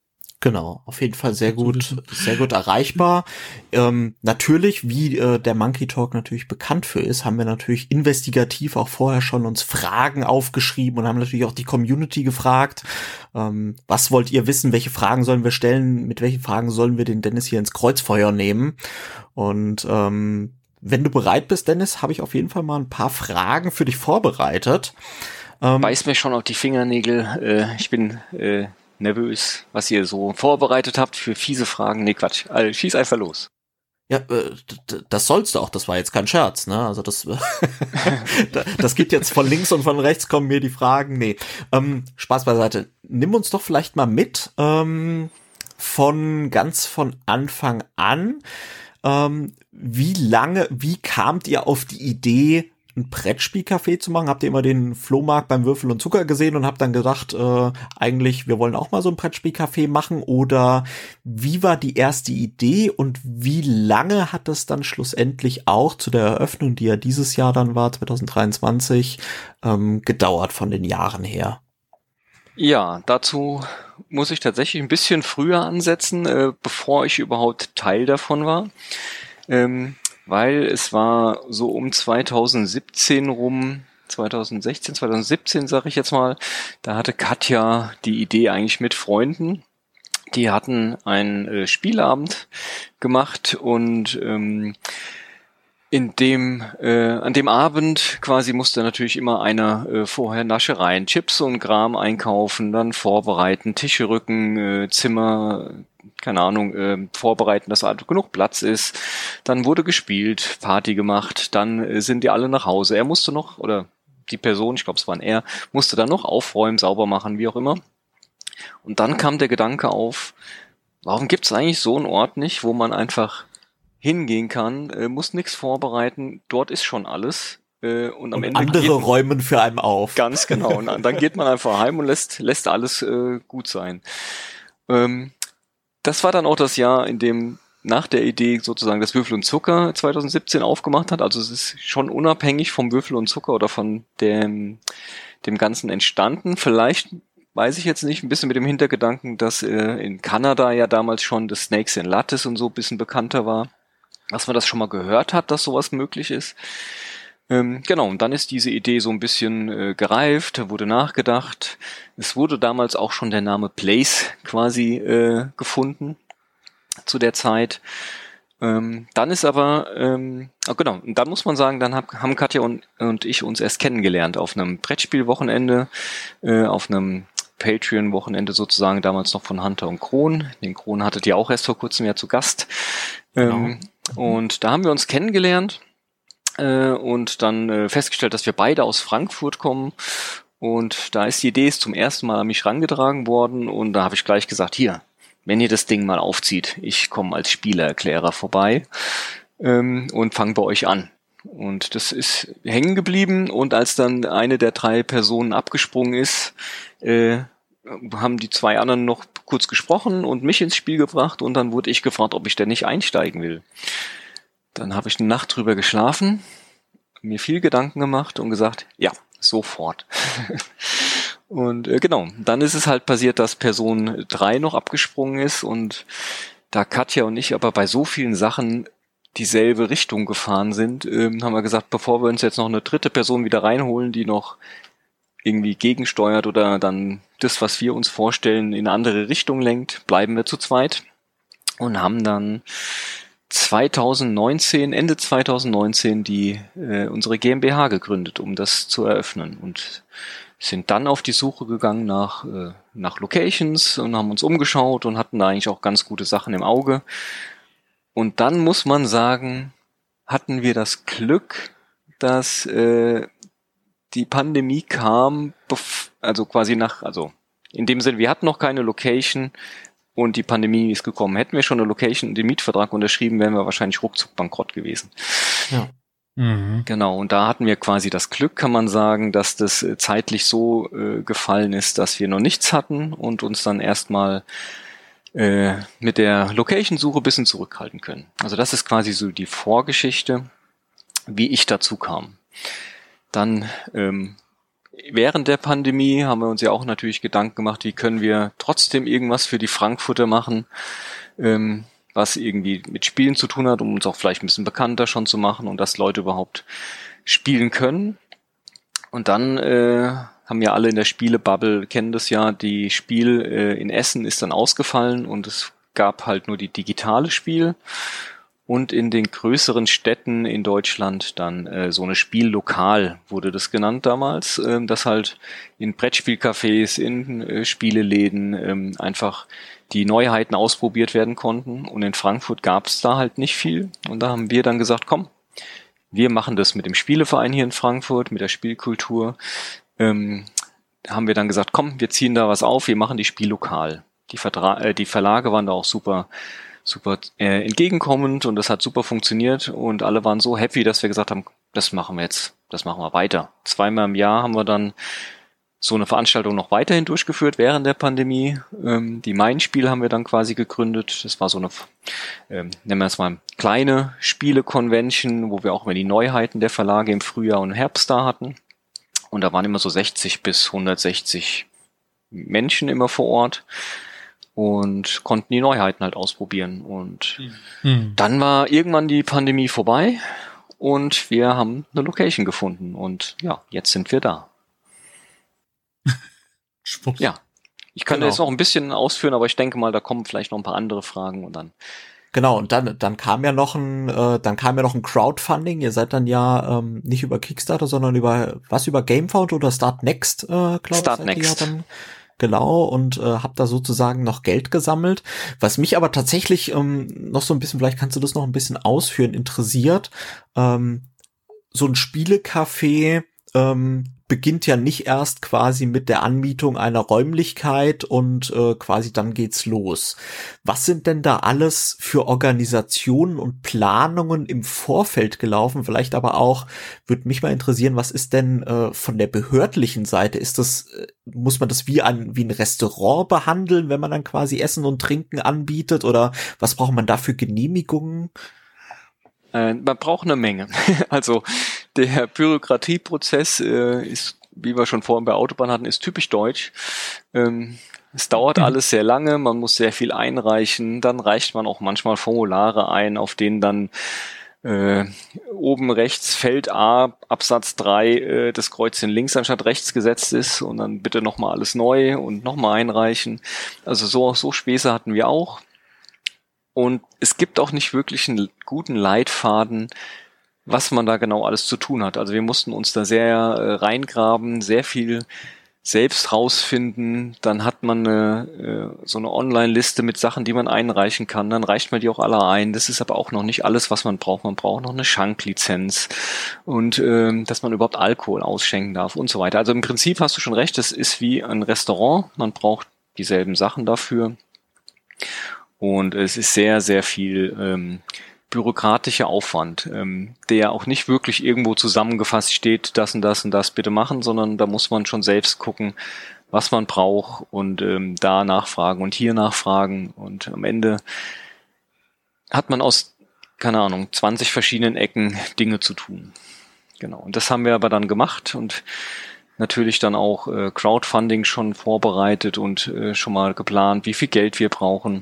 Genau, auf jeden Fall sehr gut erreichbar. Natürlich, wie der Monkey Talk natürlich bekannt für ist, haben wir natürlich investigativ auch vorher schon uns Fragen aufgeschrieben und haben natürlich auch die Community gefragt, was wollt ihr wissen, welche Fragen sollen wir stellen, mit welchen Fragen sollen wir den Dennis hier ins Kreuzfeuer nehmen. Und wenn du bereit bist, Dennis, habe ich auf jeden Fall mal ein paar Fragen für dich vorbereitet. Beiß mir schon auf die Fingernägel. Ich bin nervös, was ihr so vorbereitet habt für fiese Fragen. Nee, Quatsch. Also, schieß einfach los. Ja, das sollst du auch. Das war jetzt kein Scherz, ne? Also das das geht jetzt von links und von rechts kommen mir die Fragen. Nee, Spaß beiseite. Nimm uns doch vielleicht mal mit von Anfang an. Wie kamt ihr auf die Idee, ein Brettspielcafé zu machen? Habt ihr immer den Flohmarkt beim Würfel und Zucker gesehen und habt dann gedacht, eigentlich, wir wollen auch mal so ein Brettspielcafé machen? Oder wie war die erste Idee und wie lange hat es dann schlussendlich auch zu der Eröffnung, die ja dieses Jahr dann war, 2023, gedauert von den Jahren her? Ja, dazu muss ich tatsächlich ein bisschen früher ansetzen, bevor ich überhaupt Teil davon war. Weil es war so um 2017 rum, 2017 sage ich jetzt mal, da hatte Katja die Idee eigentlich mit Freunden. Die hatten einen Spielabend gemacht und an dem Abend quasi musste natürlich immer einer vorher Naschereien, Chips und Kram einkaufen, dann vorbereiten, Tische rücken, Zimmer, keine Ahnung, vorbereiten, dass genug Platz ist. Dann wurde gespielt, Party gemacht, dann sind die alle nach Hause. Er musste noch, oder die Person, ich glaube es war er, musste dann noch aufräumen, sauber machen, wie auch immer. Und dann kam der Gedanke auf, warum gibt es eigentlich so einen Ort nicht, wo man einfach hingehen kann, muss nichts vorbereiten, dort ist schon alles. Und am Ende andere räumen für einen auf. Ganz genau. Und dann geht man einfach heim und lässt alles gut sein. Das war dann auch das Jahr, in dem nach der Idee sozusagen das Würfel und Zucker 2017 aufgemacht hat. Also es ist schon unabhängig vom Würfel und Zucker oder von dem Ganzen entstanden. Vielleicht, weiß ich jetzt nicht, ein bisschen mit dem Hintergedanken, dass in Kanada ja damals schon das Snakes in Lattes und so ein bisschen bekannter war. Dass man das schon mal gehört hat, dass sowas möglich ist. Genau, und dann ist diese Idee so ein bisschen gereift, wurde nachgedacht. Es wurde damals auch schon der Name Place quasi gefunden zu der Zeit. Dann ist aber, genau, und dann muss man sagen, dann haben Katja und ich uns erst kennengelernt auf einem Brettspielwochenende, auf einem Patreon-Wochenende sozusagen, damals noch von Hunter und Kron. Den Kron hattet ihr auch erst vor kurzem ja zu Gast. Genau. Und da haben wir uns kennengelernt und dann festgestellt, dass wir beide aus Frankfurt kommen. Und da ist die Idee zum ersten Mal an mich rangetragen worden und da habe ich gleich gesagt, hier, wenn ihr das Ding mal aufzieht, ich komme als Spielerklärer vorbei und fange bei euch an. Und das ist hängen geblieben und als dann eine der 3 Personen abgesprungen ist, haben die 2 anderen noch kurz gesprochen und mich ins Spiel gebracht und dann wurde ich gefragt, ob ich denn nicht einsteigen will. Dann habe ich eine Nacht drüber geschlafen, mir viel Gedanken gemacht und gesagt, ja, sofort. Und genau, dann ist es halt passiert, dass Person 3 noch abgesprungen ist und da Katja und ich aber bei so vielen Sachen dieselbe Richtung gefahren sind, haben wir gesagt, bevor wir uns jetzt noch eine 3. Person wieder reinholen, die noch irgendwie gegensteuert oder dann das, was wir uns vorstellen, in eine andere Richtung lenkt, bleiben wir zu zweit und haben dann Ende 2019 unsere GmbH gegründet, um das zu eröffnen und sind dann auf die Suche gegangen nach Locations und haben uns umgeschaut und hatten da eigentlich auch ganz gute Sachen im Auge. Und dann muss man sagen, hatten wir das Glück, dass die Pandemie kam, also in dem Sinne, wir hatten noch keine Location und die Pandemie ist gekommen. Hätten wir schon eine Location und den Mietvertrag unterschrieben, wären wir wahrscheinlich ruckzuck bankrott gewesen. Ja. Mhm. Genau, und da hatten wir quasi das Glück, kann man sagen, dass das zeitlich so gefallen ist, dass wir noch nichts hatten und uns dann erstmal mit der Location-Suche ein bisschen zurückhalten können. Also das ist quasi so die Vorgeschichte, wie ich dazu kam. Dann während der Pandemie haben wir uns ja auch natürlich Gedanken gemacht, wie können wir trotzdem irgendwas für die Frankfurter machen, was irgendwie mit Spielen zu tun hat, um uns auch vielleicht ein bisschen bekannter schon zu machen und dass Leute überhaupt spielen können. Und dann haben ja alle in der Spielebubble, kennen das ja, die Spiel in Essen ist dann ausgefallen und es gab halt nur die digitale Spiel. Und in den größeren Städten in Deutschland dann so eine Spiellokal, wurde das genannt damals, dass halt in Brettspielcafés, in Spieleläden einfach die Neuheiten ausprobiert werden konnten. Und in Frankfurt gab es da halt nicht viel. Und da haben wir dann gesagt, komm, wir machen das mit dem Spieleverein hier in Frankfurt, mit der Spielkultur. Haben wir dann gesagt, komm, wir ziehen da was auf, wir machen die Spiellokal. Die Verlage waren da auch super entgegenkommend und das hat super funktioniert und alle waren so happy, dass wir gesagt haben, das machen wir weiter. 2-mal im Jahr haben wir dann so eine Veranstaltung noch weiterhin durchgeführt während der Pandemie. Die Mein-Spiel haben wir dann quasi gegründet. Das war so eine, nennen wir es mal, kleine Spiele-Convention, wo wir auch immer die Neuheiten der Verlage im Frühjahr und Herbst da hatten. Und da waren immer so 60 bis 160 Menschen immer vor Ort und konnten die Neuheiten halt ausprobieren. Und dann war irgendwann die Pandemie vorbei und wir haben eine Location gefunden. Und ja, jetzt sind wir da. Schwupps. Ja, ich kann jetzt noch ein bisschen ausführen, aber ich denke mal, da kommen vielleicht noch ein paar andere Fragen und dann. Genau, und dann kam ja noch ein Crowdfunding. Ihr seid dann ja nicht über Kickstarter, sondern über Gamefound oder Startnext, glaube ich. Startnext. Genau, und habt da sozusagen noch Geld gesammelt. Was mich aber tatsächlich noch so ein bisschen, vielleicht kannst du das noch ein bisschen ausführen, interessiert. So ein Spielecafé beginnt ja nicht erst quasi mit der Anmietung einer Räumlichkeit und quasi dann geht's los. Was sind denn da alles für Organisationen und Planungen im Vorfeld gelaufen? Vielleicht aber auch, würde mich mal interessieren, was ist denn von der behördlichen Seite? Muss man das wie ein Restaurant behandeln, wenn man dann quasi Essen und Trinken anbietet? Oder was braucht man da für Genehmigungen? Man braucht eine Menge. Also der Bürokratieprozess ist, wie wir schon vorhin bei Autobahn hatten, ist typisch deutsch. Es dauert alles sehr lange, man muss sehr viel einreichen, dann reicht man auch manchmal Formulare ein, auf denen dann oben rechts Feld A, Absatz 3, das Kreuzchen links anstatt rechts gesetzt ist und dann bitte nochmal alles neu und nochmal einreichen. Also so Späße hatten wir auch. Und es gibt auch nicht wirklich einen guten Leitfaden, was man da genau alles zu tun hat. Also wir mussten uns da sehr reingraben, sehr viel selbst rausfinden. Dann hat man so eine Online-Liste mit Sachen, die man einreichen kann. Dann reicht man die auch alle ein. Das ist aber auch noch nicht alles, was man braucht. Man braucht noch eine Schanklizenz und dass man überhaupt Alkohol ausschenken darf und so weiter. Also im Prinzip hast du schon recht, das ist wie ein Restaurant. Man braucht dieselben Sachen dafür. Und es ist sehr, sehr viel bürokratischer Aufwand, der auch nicht wirklich irgendwo zusammengefasst steht, das und das und das bitte machen, sondern da muss man schon selbst gucken, was man braucht und da nachfragen und hier nachfragen. Und am Ende hat man aus, 20 verschiedenen Ecken Dinge zu tun. Genau, und das haben wir aber dann gemacht und natürlich dann auch Crowdfunding schon vorbereitet und schon mal geplant, wie viel Geld wir brauchen.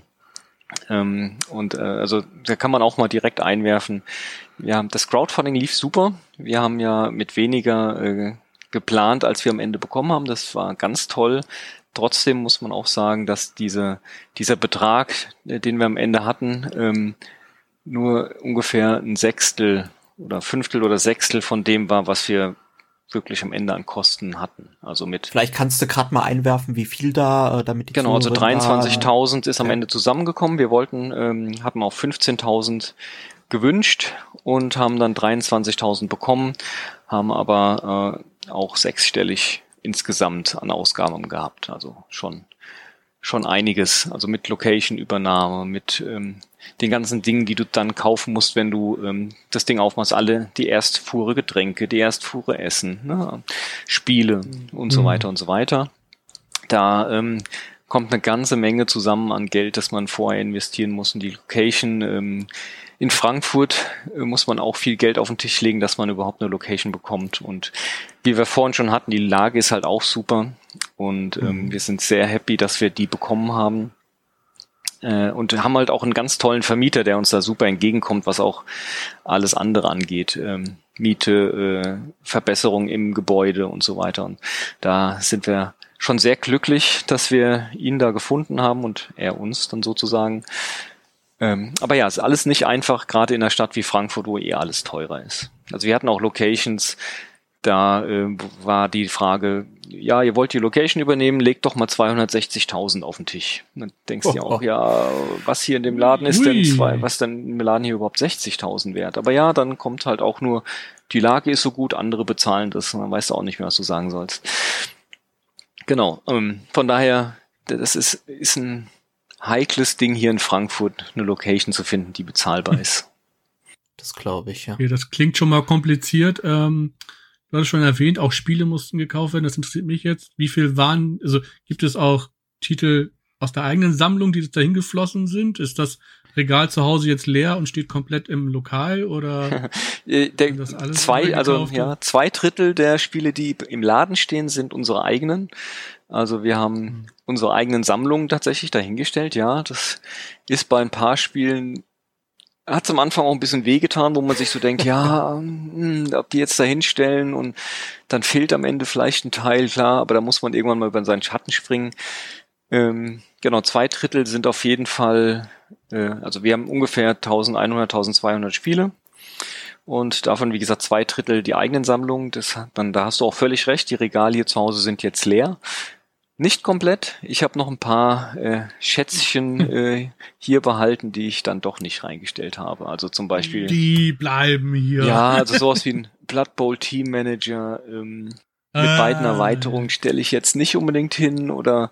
Also da kann man auch mal direkt einwerfen. Ja, das Crowdfunding lief super. Wir haben ja mit weniger geplant, als wir am Ende bekommen haben. Das war ganz toll. Trotzdem muss man auch sagen, dass dieser Betrag, den wir am Ende hatten, nur ungefähr ein Sechstel oder Fünftel oder Sechstel von dem war, was wir wirklich am Ende an Kosten hatten. Also mit. Vielleicht kannst du gerade mal einwerfen, wie viel da, damit die Genau, also 23.000 ist am Ende zusammengekommen. Wir hatten auch 15.000 gewünscht und haben dann 23.000 bekommen, haben aber auch sechsstellig insgesamt an Ausgaben gehabt. Also schon einiges. Also mit Location-Übernahme, mit den ganzen Dingen, die du dann kaufen musst, wenn du das Ding aufmachst, die Erstfuhre Getränke, die Erstfuhre Essen, ne? Spiele und so weiter und so weiter. Da kommt eine ganze Menge zusammen an Geld, das man vorher investieren muss in die Location, in Frankfurt muss man auch viel Geld auf den Tisch legen, dass man überhaupt eine Location bekommt. Und wie wir vorhin schon hatten, die Lage ist halt auch super. Und wir sind sehr happy, dass wir die bekommen haben. Und haben halt auch einen ganz tollen Vermieter, der uns da super entgegenkommt, was auch alles andere angeht. Miete, Verbesserung im Gebäude und so weiter. Und da sind wir schon sehr glücklich, dass wir ihn da gefunden haben und er uns dann sozusagen. Aber ja, ist alles nicht einfach, gerade in einer Stadt wie Frankfurt, wo alles teurer ist. Also wir hatten auch Locations, da war die Frage, ja, ihr wollt die Location übernehmen, legt doch mal 260.000 auf den Tisch. Und dann denkst du dir auch, ja, was hier in dem Laden ist was denn im Laden hier überhaupt 60.000 wert? Aber ja, dann kommt halt auch nur, die Lage ist so gut, andere bezahlen das. Und dann weißt du auch nicht mehr, was du sagen sollst. Genau, von daher, das ist ein heikles Ding hier in Frankfurt, eine Location zu finden, die bezahlbar ist. Das glaube ich, ja. Okay, das klingt schon mal kompliziert. Du hast schon erwähnt, auch Spiele mussten gekauft werden. Das interessiert mich jetzt. Wie viel waren, also gibt es auch Titel aus der eigenen Sammlung, die dahin geflossen sind? Ist das Regal zu Hause jetzt leer und steht komplett im Lokal oder das alles 2/3 der Spiele, die im Laden stehen, sind unsere eigenen. Also wir haben unsere eigenen Sammlungen tatsächlich dahingestellt. Ja, das ist bei ein paar Spielen, hat es am Anfang auch ein bisschen wehgetan, wo man sich so denkt, ja, ob die jetzt da hinstellen und dann fehlt am Ende vielleicht ein Teil, klar, aber da muss man irgendwann mal über seinen Schatten springen. Genau, 2/3 sind auf jeden Fall, also wir haben ungefähr 1100, 1200 Spiele und davon, wie gesagt, 2/3 die eigenen Sammlungen. Da hast du auch völlig recht, die Regale hier zu Hause sind jetzt leer. Nicht komplett. Ich habe noch ein paar Schätzchen hier behalten, die ich dann doch nicht reingestellt habe. Also zum Beispiel. Die bleiben hier. Ja, also sowas wie ein Blood Bowl Team Manager mit beiden Erweiterungen stelle ich jetzt nicht unbedingt hin oder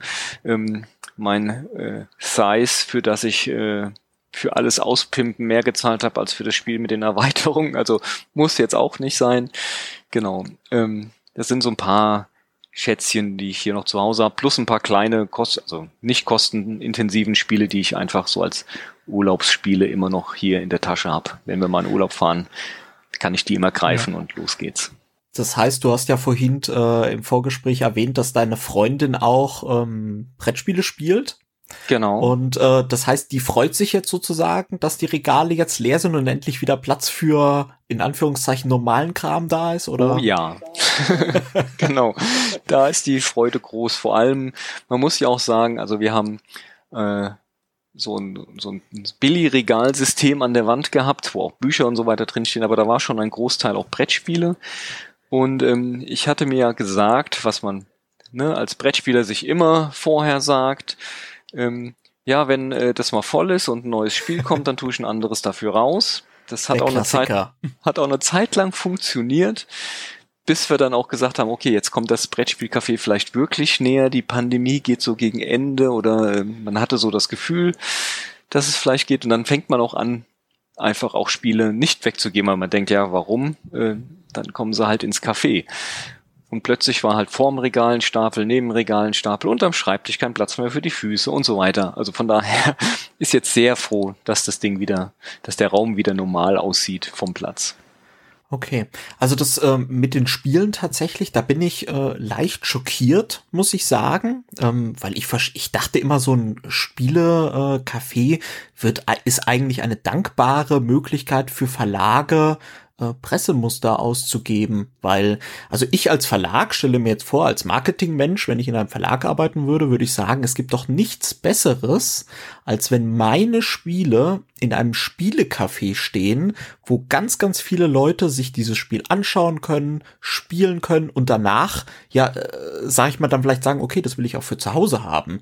mein Size, für das ich für alles auspimpen mehr gezahlt habe als für das Spiel mit den Erweiterungen. Also muss jetzt auch nicht sein. Genau. Das sind so ein paar Schätzchen, die ich hier noch zu Hause habe, plus ein paar kleine, also nicht kostenintensiven Spiele, die ich einfach so als Urlaubsspiele immer noch hier in der Tasche habe. Wenn wir mal in Urlaub fahren, kann ich die immer greifen und los geht's. Das heißt, du hast ja vorhin im Vorgespräch erwähnt, dass deine Freundin auch Brettspiele spielt. Genau. Und das heißt, die freut sich jetzt sozusagen, dass die Regale jetzt leer sind und endlich wieder Platz für, in Anführungszeichen, normalen Kram da ist, oder? Oh ja, genau. Da ist die Freude groß. Vor allem, man muss ja auch sagen, also wir haben so ein Billy-Regalsystem an der Wand gehabt, wo auch Bücher und so weiter drinstehen, aber da war schon ein Großteil auch Brettspiele. Und ich hatte mir ja gesagt, was man als Brettspieler sich immer vorher sagt, ja, wenn das mal voll ist und ein neues Spiel kommt, dann tue ich ein anderes dafür raus. Das hat auch eine Zeit lang funktioniert, bis wir dann auch gesagt haben, okay, jetzt kommt das Brettspielcafé vielleicht wirklich näher, die Pandemie geht so gegen Ende oder man hatte so das Gefühl, dass es vielleicht geht und dann fängt man auch an, einfach auch Spiele nicht wegzugeben, weil man denkt, ja, warum? Dann kommen sie halt ins Café. Und plötzlich war halt vorm Regal ein Stapel, neben dem Regal ein Stapel, unterm Schreibtisch kein Platz mehr für die Füße und so weiter. Also von daher ist jetzt sehr froh, dass dass der Raum wieder normal aussieht vom Platz. Okay, also das mit den Spielen tatsächlich, da bin ich leicht schockiert, muss ich sagen, weil ich dachte immer, so ein Spiele-Café ist eigentlich eine dankbare Möglichkeit für Verlage, Pressemuster auszugeben, weil, also ich als Verlag stelle mir jetzt vor, als Marketingmensch, wenn ich in einem Verlag arbeiten würde, würde ich sagen, es gibt doch nichts Besseres, als wenn meine Spiele in einem Spielecafé stehen, wo ganz, ganz viele Leute sich dieses Spiel anschauen können, spielen können und danach, sag ich mal, dann vielleicht sagen, okay, das will ich auch für zu Hause haben.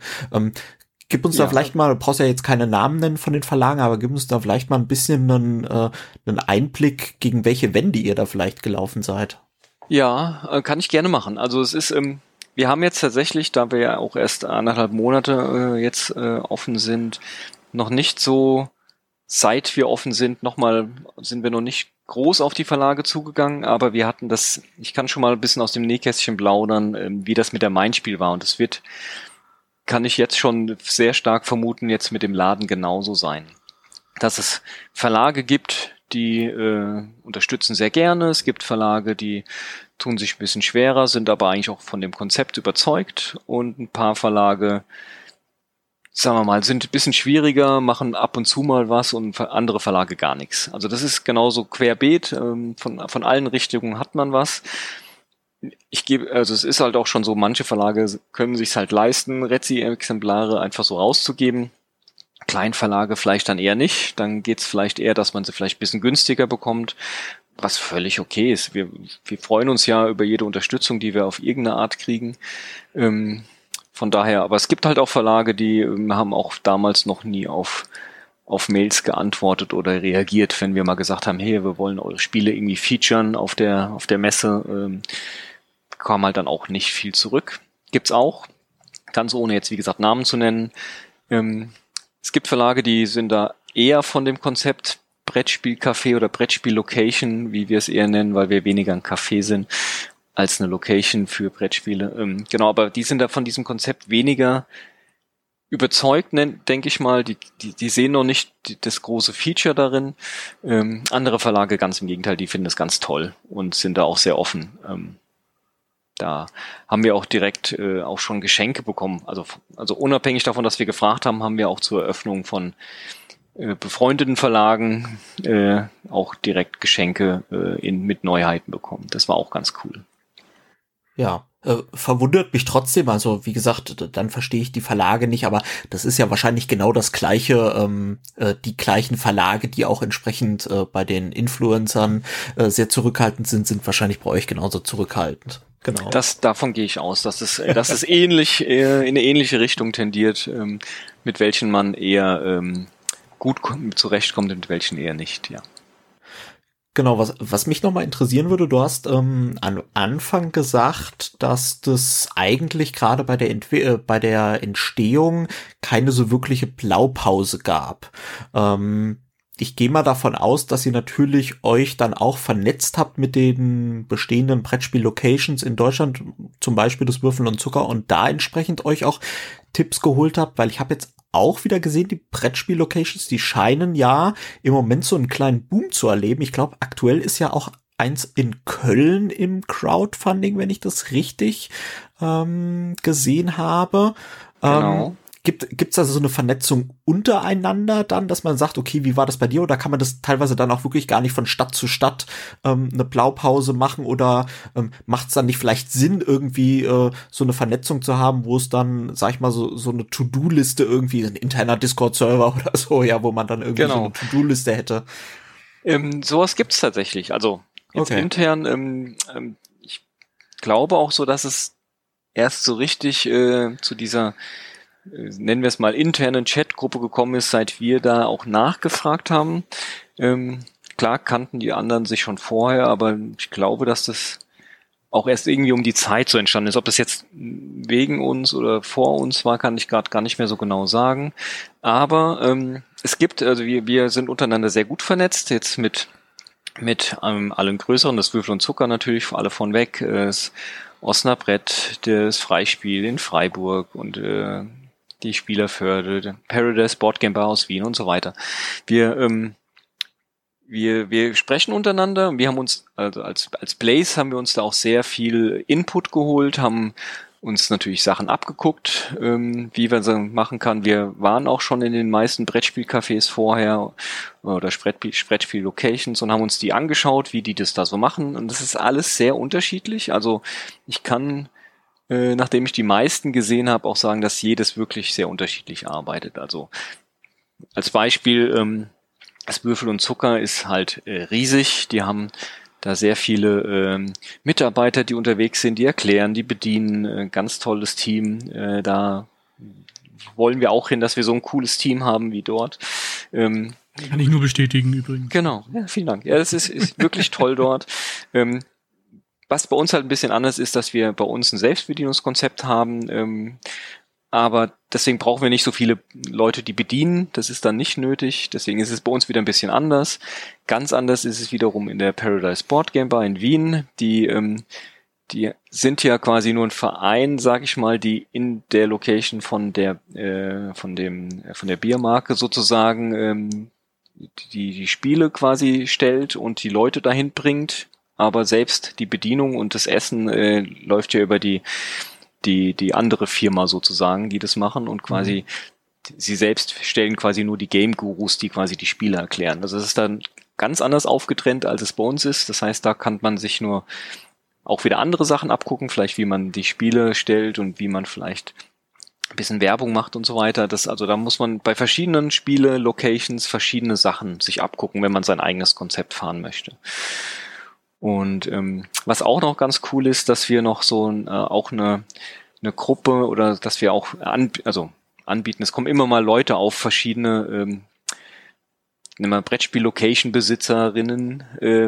Gib uns da vielleicht mal, du brauchst ja jetzt keine Namen nennen von den Verlagen, aber gib uns da vielleicht mal ein bisschen einen Einblick, gegen welche Wände ihr da vielleicht gelaufen seid. Ja, kann ich gerne machen. Also es ist, wir haben jetzt tatsächlich, da wir ja auch erst 1,5 Monate jetzt offen sind, noch nicht so, seit wir offen sind, sind wir noch nicht groß auf die Verlage zugegangen, aber wir hatten das, ich kann schon mal ein bisschen aus dem Nähkästchen plaudern, wie das mit der Mein-Spiel war und das kann ich jetzt schon sehr stark vermuten, jetzt mit dem Laden genauso sein. dass es Verlage gibt, die unterstützen sehr gerne. Es gibt Verlage, die tun sich ein bisschen schwerer, sind aber eigentlich auch von dem Konzept überzeugt. Und ein paar Verlage, sagen wir mal, sind ein bisschen schwieriger, machen ab und zu mal was und andere Verlage gar nichts. Also das ist genauso querbeet. Von allen Richtungen hat man was. Also es ist halt auch schon so, manche Verlage können sich's halt leisten, Rezi-Exemplare einfach so rauszugeben. Kleinverlage vielleicht dann eher nicht. Dann geht's vielleicht eher, dass man sie vielleicht ein bisschen günstiger bekommt, was völlig okay ist. Wir freuen uns ja über jede Unterstützung, die wir auf irgendeine Art kriegen. Von daher, aber es gibt halt auch Verlage, die haben auch damals noch nie auf Mails geantwortet oder reagiert, wenn wir mal gesagt haben, hey, wir wollen eure Spiele irgendwie featuren auf der Messe. Kam halt dann auch nicht viel zurück. Gibt's auch. Ganz ohne jetzt, wie gesagt, Namen zu nennen. Es gibt Verlage, die sind da eher von dem Konzept Brettspiel-Café oder Brettspiel-Location, wie wir es eher nennen, weil wir weniger ein Café sind als eine Location für Brettspiele. Genau, aber die sind da von diesem Konzept weniger überzeugt, denke ich mal. Die sehen noch nicht das große Feature darin. Andere Verlage ganz im Gegenteil, die finden das ganz toll und sind da auch sehr offen. Da haben wir auch direkt auch schon Geschenke bekommen. Also unabhängig davon, dass wir gefragt haben, haben wir auch zur Eröffnung von befreundeten Verlagen auch direkt Geschenke mit Neuheiten bekommen. Das war auch ganz cool. Ja, verwundert mich trotzdem. Also wie gesagt, dann verstehe ich die Verlage nicht, aber das ist ja wahrscheinlich genau das Gleiche, die gleichen Verlage, die auch entsprechend bei den Influencern sehr zurückhaltend sind wahrscheinlich bei euch genauso zurückhaltend. Genau. Davon gehe ich aus, dass es ähnlich in eine ähnliche Richtung tendiert, mit welchen man eher gut zurechtkommt und mit welchen eher nicht, ja. Genau, was mich nochmal interessieren würde, du hast am Anfang gesagt, dass das eigentlich gerade bei der Entstehung keine so wirkliche Blaupause gab. Ich gehe mal davon aus, dass ihr natürlich euch dann auch vernetzt habt mit den bestehenden Brettspiel-Locations in Deutschland, zum Beispiel das Würfeln und Zucker, und da entsprechend euch auch Tipps geholt habt, weil ich habe jetzt auch wieder gesehen, die Brettspiel-Locations, die scheinen ja im Moment so einen kleinen Boom zu erleben. Ich glaube, aktuell ist ja auch eins in Köln im Crowdfunding, wenn ich das richtig gesehen habe. Genau. Gibt's also so eine Vernetzung untereinander dann, dass man sagt, okay, wie war das bei dir? Oder kann man das teilweise dann auch wirklich gar nicht von Stadt zu Stadt eine Blaupause machen? Oder macht es dann nicht vielleicht Sinn, irgendwie so eine Vernetzung zu haben, wo es dann, sag ich mal, so eine To-Do-Liste irgendwie, ein interner Discord-Server oder so, ja, wo man dann irgendwie so eine To-Do-Liste hätte? Sowas gibt's tatsächlich. Also jetzt intern, ich glaube auch so, dass es erst so richtig zu dieser nennen wir es mal internen Chatgruppe gekommen ist, seit wir da auch nachgefragt haben. Klar kannten die anderen sich schon vorher, aber ich glaube, dass das auch erst irgendwie um die Zeit so entstanden ist. Ob das jetzt wegen uns oder vor uns war, kann ich gerade gar nicht mehr so genau sagen. Aber es gibt, also wir sind untereinander sehr gut vernetzt, jetzt mit allen größeren, das Würfel und Zucker natürlich, alle von weg, das Osnabrett, das Freispiel in Freiburg und die Spielerförde, Paradise Board Game Bar aus Wien und so weiter. Wir sprechen untereinander. Wir haben uns, also als Blaze haben wir uns da auch sehr viel Input geholt, haben uns natürlich Sachen abgeguckt, wie man so machen kann. Wir waren auch schon in den meisten Brettspielcafés vorher oder Brettspiel-Locations und haben uns die angeschaut, wie die das da so machen. Und das ist alles sehr unterschiedlich. Also ich kann nachdem ich die meisten gesehen habe, auch sagen, dass jedes wirklich sehr unterschiedlich arbeitet. Also als Beispiel, das Würfel und Zucker ist halt riesig. Die haben da sehr viele Mitarbeiter, die unterwegs sind, die erklären, die bedienen. Ganz tolles Team. Da wollen wir auch hin, dass wir so ein cooles Team haben wie dort. Kann ich nur bestätigen übrigens. Genau, ja, vielen Dank. Ja, das ist wirklich toll dort. Was bei uns halt ein bisschen anders ist, dass wir bei uns ein Selbstbedienungskonzept haben, aber deswegen brauchen wir nicht so viele Leute, die bedienen. Das ist dann nicht nötig. Deswegen ist es bei uns wieder ein bisschen anders. Ganz anders ist es wiederum in der Paradise Board Game Bar in Wien. Die sind ja quasi nur ein Verein, sag ich mal, die in der Location von der Biermarke sozusagen die Spiele quasi stellt und die Leute dahin bringt, aber selbst die Bedienung und das Essen läuft ja über die andere Firma sozusagen, die das machen und quasi sie selbst stellen quasi nur die Game-Gurus, die quasi die Spiele erklären. Also es ist dann ganz anders aufgetrennt, als es bei uns ist. Das heißt, da kann man sich nur auch wieder andere Sachen abgucken, vielleicht wie man die Spiele stellt und wie man vielleicht ein bisschen Werbung macht und so weiter. Also da muss man bei verschiedenen Locations verschiedene Sachen sich abgucken, wenn man sein eigenes Konzept fahren möchte. Und was auch noch ganz cool ist, dass wir noch so auch eine Gruppe oder dass wir auch anbieten. Es kommen immer mal Leute auf verschiedene Brettspiel-Location-Besitzerinnen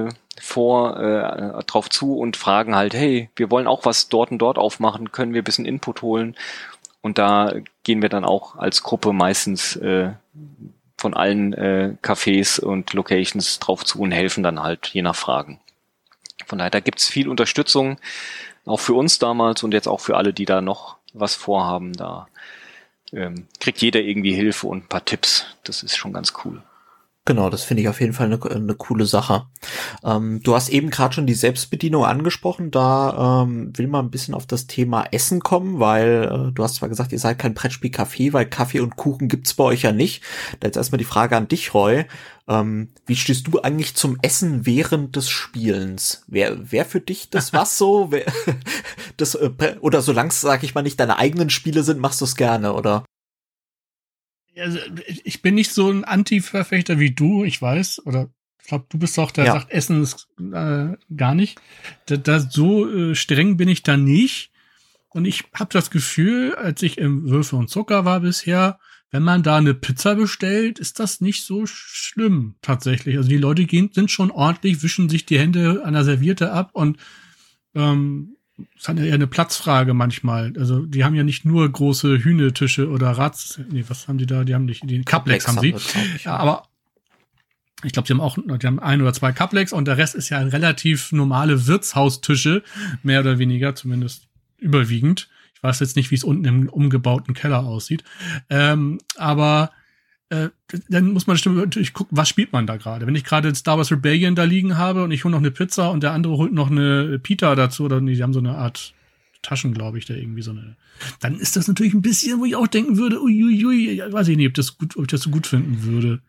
drauf zu und fragen halt, hey, wir wollen auch was dort und dort aufmachen, können wir ein bisschen Input holen? Und da gehen wir dann auch als Gruppe meistens von allen Cafés und Locations drauf zu und helfen dann halt je nach Fragen. Von daher, da gibt's viel Unterstützung, auch für uns damals und jetzt auch für alle, die da noch was vorhaben. Da kriegt jeder irgendwie Hilfe und ein paar Tipps. Das ist schon ganz cool. Genau, das finde ich auf jeden Fall eine coole Sache. Du hast eben gerade schon die Selbstbedienung angesprochen. Da will man ein bisschen auf das Thema Essen kommen, weil du hast zwar gesagt, ihr seid kein Brettspiel-Café, weil Kaffee und Kuchen gibt's bei euch ja nicht. Da jetzt erstmal die Frage an dich, Roy. Wie stehst du eigentlich zum Essen während des Spielens? Wer für dich das was so? Oder solange es, sag ich mal, nicht deine eigenen Spiele sind, machst du es gerne, oder? Also, ich bin nicht so ein Anti-Verfechter wie du, ich weiß, oder ich glaube, du bist auch der sagt, Essen ist gar nicht. So streng bin ich da nicht. Und ich habe das Gefühl, als ich im Würfel und Zucker war bisher, wenn man da eine Pizza bestellt, ist das nicht so schlimm tatsächlich. Also die Leute sind schon ordentlich, wischen sich die Hände an der Serviette ab und ist halt eher eine Platzfrage manchmal. Also die haben ja nicht nur große Hühnetische oder was haben die da? Die haben nicht, die Cuplex haben sie. Ja, aber ich glaube, die haben 1 oder 2 Cuplex und der Rest ist ja relativ normale Wirtshaustische, mehr oder weniger, zumindest überwiegend. Ich weiß jetzt nicht, wie es unten im umgebauten Keller aussieht. Aber dann muss man natürlich gucken, was spielt man da gerade. Wenn ich gerade Star Wars Rebellion da liegen habe und ich hole noch eine Pizza und der andere holt noch eine Pita dazu, oder nee, die haben so eine Art Taschen, glaube ich, da irgendwie so eine. Dann ist das natürlich ein bisschen, wo ich auch denken würde, uiuiui, weiß ich nicht, ob ich das so gut finden würde.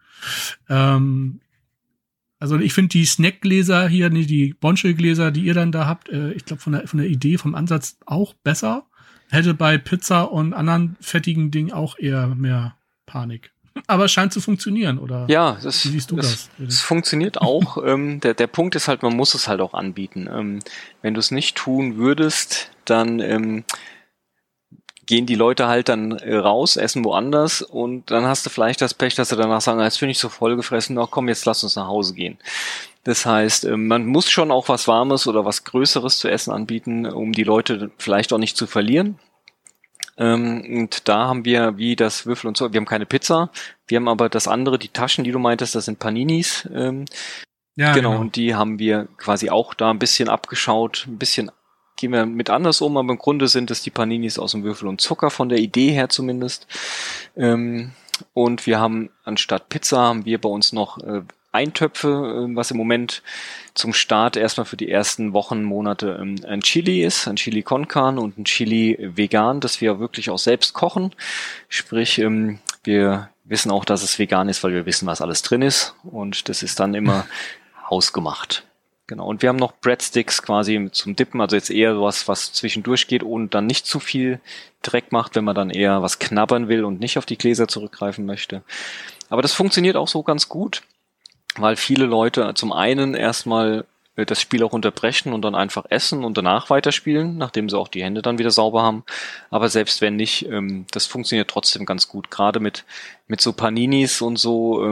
Also ich finde die Snackgläser hier, die Bonchel-Gläser, die ihr dann da habt, ich glaube von der Idee, vom Ansatz auch besser. Hätte bei Pizza und anderen fettigen Dingen auch eher mehr Panik. Aber es scheint zu funktionieren, oder? Ja, wie siehst du das? Es funktioniert auch. Der Punkt ist halt, man muss es halt auch anbieten. Wenn du es nicht tun würdest, dann gehen die Leute halt dann raus, essen woanders und dann hast du vielleicht das Pech, dass sie danach sagen, jetzt bin ich so vollgefressen, ach komm, jetzt lass uns nach Hause gehen. Das heißt, man muss schon auch was Warmes oder was Größeres zu essen anbieten, um die Leute vielleicht auch nicht zu verlieren. Und da haben wir wie das Würfel und so, wir haben keine Pizza, wir haben aber das andere, die Taschen, die du meintest, das sind Paninis. Ja, genau, und die haben wir quasi auch da ein bisschen abgeschaut, ein bisschen gehen wir mit anders um, aber im Grunde sind es die Paninis aus dem Würfel und Zucker, von der Idee her zumindest. Und wir haben anstatt Pizza haben wir bei uns noch Eintöpfe, was im Moment zum Start erstmal für die ersten Wochen, Monate ein Chili ist, ein Chili con Carne und ein Chili vegan, das wir wirklich auch selbst kochen. Sprich, wir wissen auch, dass es vegan ist, weil wir wissen, was alles drin ist und das ist dann immer hausgemacht. Genau, und wir haben noch Breadsticks quasi zum Dippen, also jetzt eher was zwischendurch geht und dann nicht zu viel Dreck macht, wenn man dann eher was knabbern will und nicht auf die Gläser zurückgreifen möchte. Aber das funktioniert auch so ganz gut, weil viele Leute zum einen erstmal das Spiel auch unterbrechen und dann einfach essen und danach weiterspielen, nachdem sie auch die Hände dann wieder sauber haben. Aber selbst wenn nicht, das funktioniert trotzdem ganz gut. Gerade mit so Paninis und so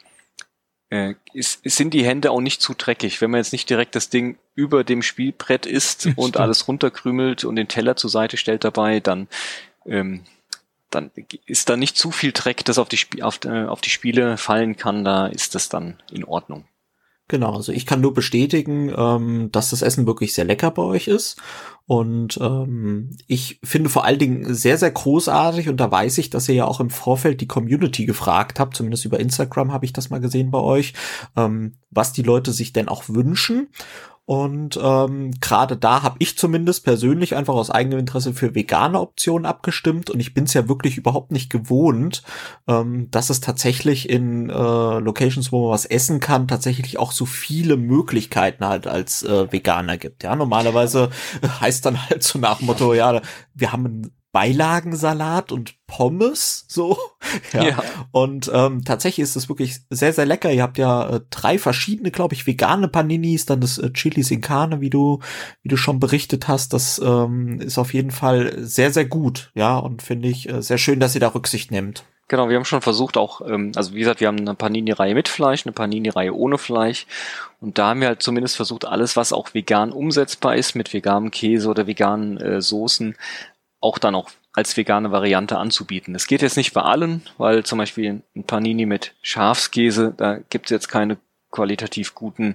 sind die Hände auch nicht zu dreckig. Wenn man jetzt nicht direkt das Ding über dem Spielbrett isst und alles runterkrümelt und den Teller zur Seite stellt dabei, dann ist da nicht zu viel Dreck, das auf die Spiele fallen kann. Da ist das dann in Ordnung. Genau, also ich kann nur bestätigen, dass das Essen wirklich sehr lecker bei euch ist. Und ich finde vor allen Dingen sehr, sehr großartig, und da weiß ich, dass ihr ja auch im Vorfeld die Community gefragt habt, zumindest über Instagram habe ich das mal gesehen bei euch, was die Leute sich denn auch wünschen. Und gerade da habe ich zumindest persönlich einfach aus eigenem Interesse für vegane Optionen abgestimmt. Und ich bin es ja wirklich überhaupt nicht gewohnt, dass es tatsächlich in Locations, wo man was essen kann, tatsächlich auch so viele Möglichkeiten halt als Veganer gibt. Ja, normalerweise heißt dann halt so nach dem Motto, ja, wir haben einen Beilagensalat und Pommes, so. Ja. Und tatsächlich ist es wirklich sehr, sehr lecker. Ihr habt ja 3 verschiedene, glaube ich, vegane Paninis, dann das Chili sin Carne, wie du schon berichtet hast. Das ist auf jeden Fall sehr, sehr gut. Ja, und finde ich sehr schön, dass ihr da Rücksicht nehmt. Genau, wir haben schon versucht auch, also wie gesagt, wir haben eine Panini-Reihe mit Fleisch, eine Panini-Reihe ohne Fleisch, und da haben wir halt zumindest versucht, alles, was auch vegan umsetzbar ist, mit veganem Käse oder veganen Soßen, auch dann auch als vegane Variante anzubieten. Es geht jetzt nicht bei allen, weil zum Beispiel ein Panini mit Schafskäse, da gibt es jetzt keine qualitativ guten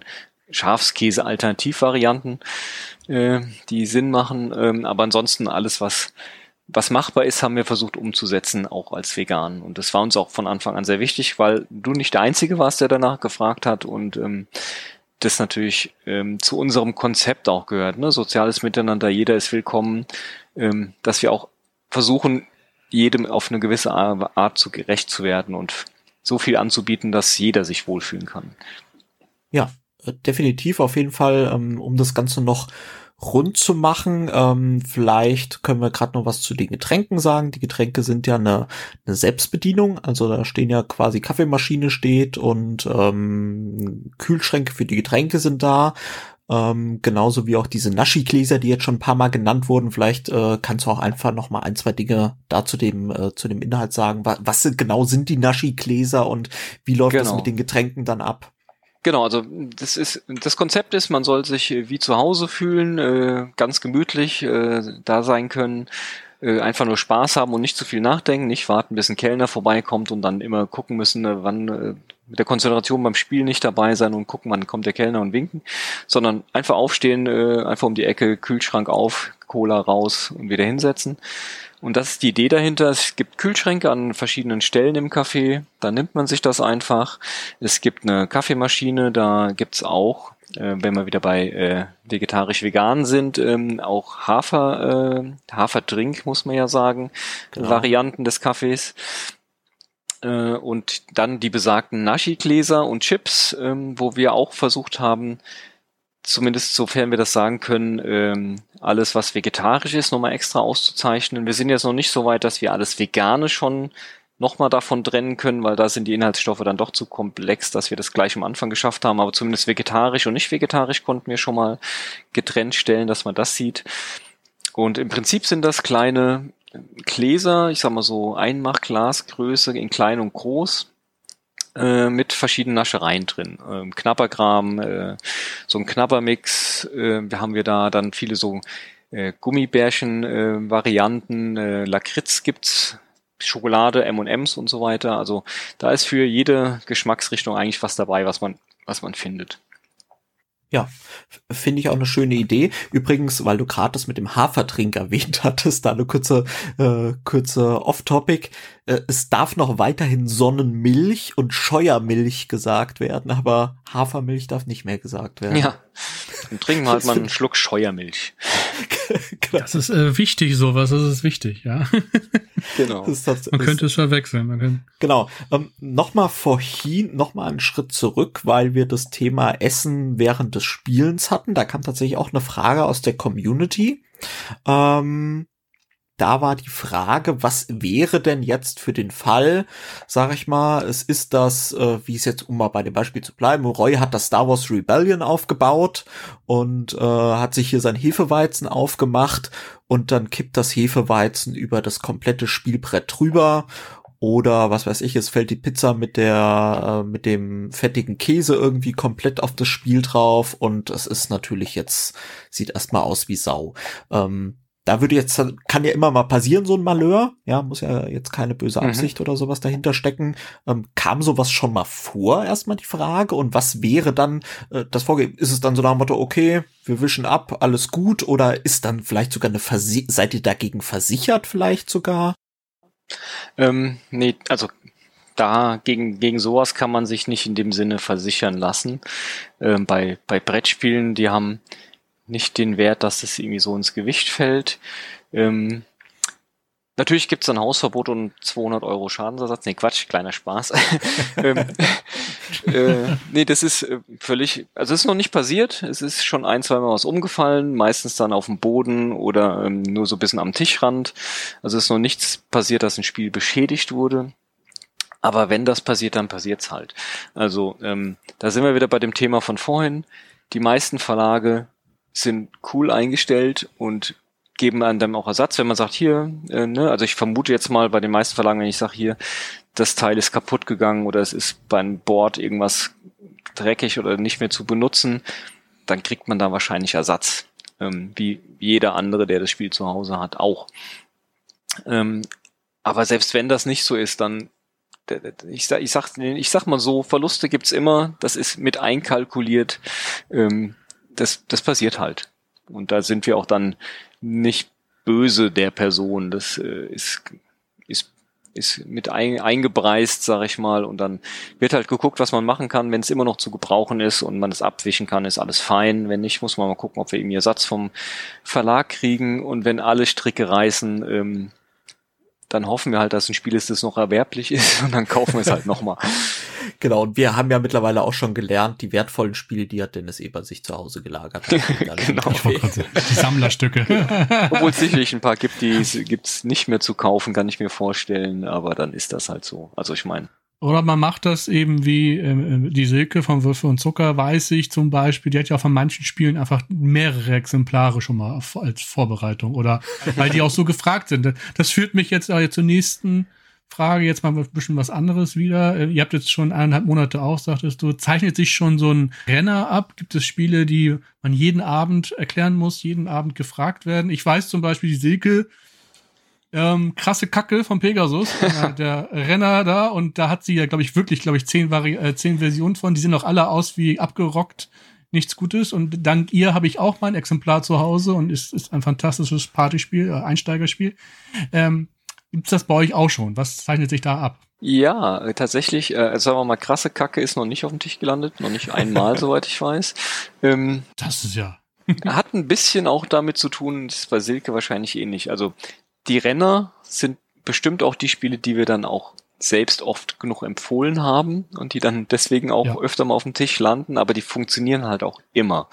Schafskäse-Alternativvarianten, die Sinn machen, aber ansonsten alles, was machbar ist, haben wir versucht umzusetzen, auch als vegan. Und das war uns auch von Anfang an sehr wichtig, weil du nicht der Einzige warst, der danach gefragt hat, und das natürlich zu unserem Konzept auch gehört, ne? Soziales Miteinander, jeder ist willkommen, dass wir auch versuchen, jedem auf eine gewisse Art gerecht zu werden und so viel anzubieten, dass jeder sich wohlfühlen kann. Ja, definitiv auf jeden Fall, um das Ganze noch rund zu machen. Vielleicht können wir gerade noch was zu den Getränken sagen. Die Getränke sind ja eine Selbstbedienung, also da stehen ja quasi Kaffeemaschine steht und Kühlschränke für die Getränke sind da. Genauso wie auch diese Naschi-Gläser, die jetzt schon ein paar Mal genannt wurden. Vielleicht kannst du auch einfach noch mal 1, 2 Dinge da zu dem Inhalt sagen. Was genau sind die Naschi-Gläser und wie läuft das mit den Getränken dann ab? Genau, also das Konzept ist, man soll sich wie zu Hause fühlen, ganz gemütlich da sein können, einfach nur Spaß haben und nicht zu viel nachdenken, nicht warten, bis ein Kellner vorbeikommt und dann immer gucken müssen, wann mit der Konzentration beim Spiel nicht dabei sein und gucken, wann kommt der Kellner und winken, sondern einfach aufstehen, einfach um die Ecke, Kühlschrank auf, Cola raus und wieder hinsetzen. Und das ist die Idee dahinter. Es gibt Kühlschränke an verschiedenen Stellen im Café, da nimmt man sich das einfach. Es gibt eine Kaffeemaschine, da gibt's auch, wenn wir wieder bei vegetarisch-vegan sind, auch Haferdrink, muss man ja sagen, genau. Varianten des Kaffees. Und dann die besagten Naschi-Gläser und Chips, wo wir auch versucht haben, zumindest sofern wir das sagen können, alles, was vegetarisch ist, nochmal extra auszuzeichnen. Wir sind jetzt noch nicht so weit, dass wir alles Vegane schon nochmal davon trennen können, weil da sind die Inhaltsstoffe dann doch zu komplex, dass wir das gleich am Anfang geschafft haben. Aber zumindest vegetarisch und nicht vegetarisch konnten wir schon mal getrennt stellen, dass man das sieht. Und im Prinzip sind das kleine Gläser, ich sag mal so Einmachglasgröße in klein und groß, mit verschiedenen Naschereien drin. Knabberkram, so ein Knabbermix, haben wir da dann viele so Gummibärchen-Varianten, Lakritz gibt's, Schokolade, M&M's und so weiter. Also da ist für jede Geschmacksrichtung eigentlich was dabei, was man findet. Ja, finde ich auch eine schöne Idee. Übrigens, weil du gerade das mit dem Hafertrink erwähnt hattest, da eine kurze Off-Topic. Es darf noch weiterhin Sonnenmilch und Scheuermilch gesagt werden, aber Hafermilch darf nicht mehr gesagt werden. Ja, dann trinken wir halt mal einen Schluck Scheuermilch. Das ist wichtig, sowas, das ist wichtig, ja. Genau. Man könnte es verwechseln. Genau. Nochmal einen Schritt zurück, weil wir das Thema Essen während des Spielens hatten. Da kam tatsächlich auch eine Frage aus der Community. Da war die Frage, was wäre denn jetzt für den Fall, sag ich mal, es ist das, wie es jetzt, um mal bei dem Beispiel zu bleiben, Roy hat das Star Wars Rebellion aufgebaut und hat sich hier sein Hefeweizen aufgemacht und dann kippt das Hefeweizen über das komplette Spielbrett drüber. Oder was weiß ich, es fällt die Pizza mit dem fettigen Käse irgendwie komplett auf das Spiel drauf und es ist natürlich jetzt, sieht erstmal aus wie Sau. Da kann ja immer mal passieren, so ein Malheur. Ja, muss ja jetzt keine böse Absicht oder sowas dahinter stecken. Kam sowas schon mal vor? Erstmal die Frage. Und was wäre dann das Vorgehen? Ist es dann so nach dem Motto, okay, wir wischen ab, alles gut? Oder ist dann vielleicht sogar seid ihr dagegen versichert vielleicht sogar? Nee, also gegen sowas kann man sich nicht in dem Sinne versichern lassen. Bei Brettspielen, die haben nicht den Wert, dass es irgendwie so ins Gewicht fällt. Natürlich gibt's ein Hausverbot und 200 € Schadensersatz. Nee, Quatsch, kleiner Spaß. Nee, das ist völlig, also es ist noch nicht passiert. Es ist schon 1-2 Mal was umgefallen, meistens dann auf dem Boden oder nur so ein bisschen am Tischrand. Also es ist noch nichts passiert, dass ein Spiel beschädigt wurde. Aber wenn das passiert, dann passiert's halt. Also da sind wir wieder bei dem Thema von vorhin. Die meisten Verlage sind cool eingestellt und geben einem dann auch Ersatz, wenn man sagt, hier, also ich vermute jetzt mal bei den meisten Verlagen, wenn ich sage, hier, das Teil ist kaputt gegangen oder es ist beim Board irgendwas dreckig oder nicht mehr zu benutzen, dann kriegt man da wahrscheinlich Ersatz, wie jeder andere, der das Spiel zu Hause hat, auch. Aber selbst wenn das nicht so ist, dann ich sag mal so, Verluste gibt's immer, das ist mit einkalkuliert, das passiert halt. Und da sind wir auch dann nicht böse der Person. Das ist mit eingepreist, sag ich mal. Und dann wird halt geguckt, was man machen kann. Wenn es immer noch zu gebrauchen ist und man es abwischen kann, ist alles fein. Wenn nicht, muss man mal gucken, ob wir irgendwie Ersatz vom Verlag kriegen. Und wenn alle Stricke reißen, dann hoffen wir halt, dass ein Spiel ist, das noch erwerblich ist. Und dann kaufen wir es halt nochmal. Genau, und wir haben ja mittlerweile auch schon gelernt, die wertvollen Spiele, die hat Dennis Eber sich zu Hause gelagert. Genau. Die Sammlerstücke. Obwohl es sicherlich ein paar gibt, die gibt's nicht mehr zu kaufen, kann ich mir vorstellen, aber dann ist das halt so. Also ich meine. Oder man macht das eben wie die Silke von Würfel und Zucker, weiß ich zum Beispiel, die hat ja auch von manchen Spielen einfach mehrere Exemplare schon mal als Vorbereitung oder weil die auch so gefragt sind. Das führt mich jetzt zur nächsten Frage, jetzt mal ein bisschen was anderes wieder. Ihr habt jetzt schon 1,5 Monate auch, sagtest du, zeichnet sich schon so ein Renner ab? Gibt es Spiele, die man jeden Abend erklären muss, jeden Abend gefragt werden? Ich weiß zum Beispiel, die Silke, krasse Kacke von Pegasus, der Renner da, und da hat sie ja, glaube ich, 10 Versionen von, die sehen auch alle aus wie abgerockt, nichts Gutes, und dank ihr habe ich auch mein Exemplar zu Hause und ist ein fantastisches Partyspiel, Einsteigerspiel. Gibt's das bei euch auch schon? Was zeichnet sich da ab? Ja, tatsächlich, sagen wir mal, krasse Kacke ist noch nicht auf dem Tisch gelandet, noch nicht einmal, soweit ich weiß. Das ist ja. Hat ein bisschen auch damit zu tun, das ist bei Silke wahrscheinlich ähnlich. Also die Renner sind bestimmt auch die Spiele, die wir dann auch selbst oft genug empfohlen haben und die dann deswegen auch öfter mal auf dem Tisch landen, aber die funktionieren halt auch immer.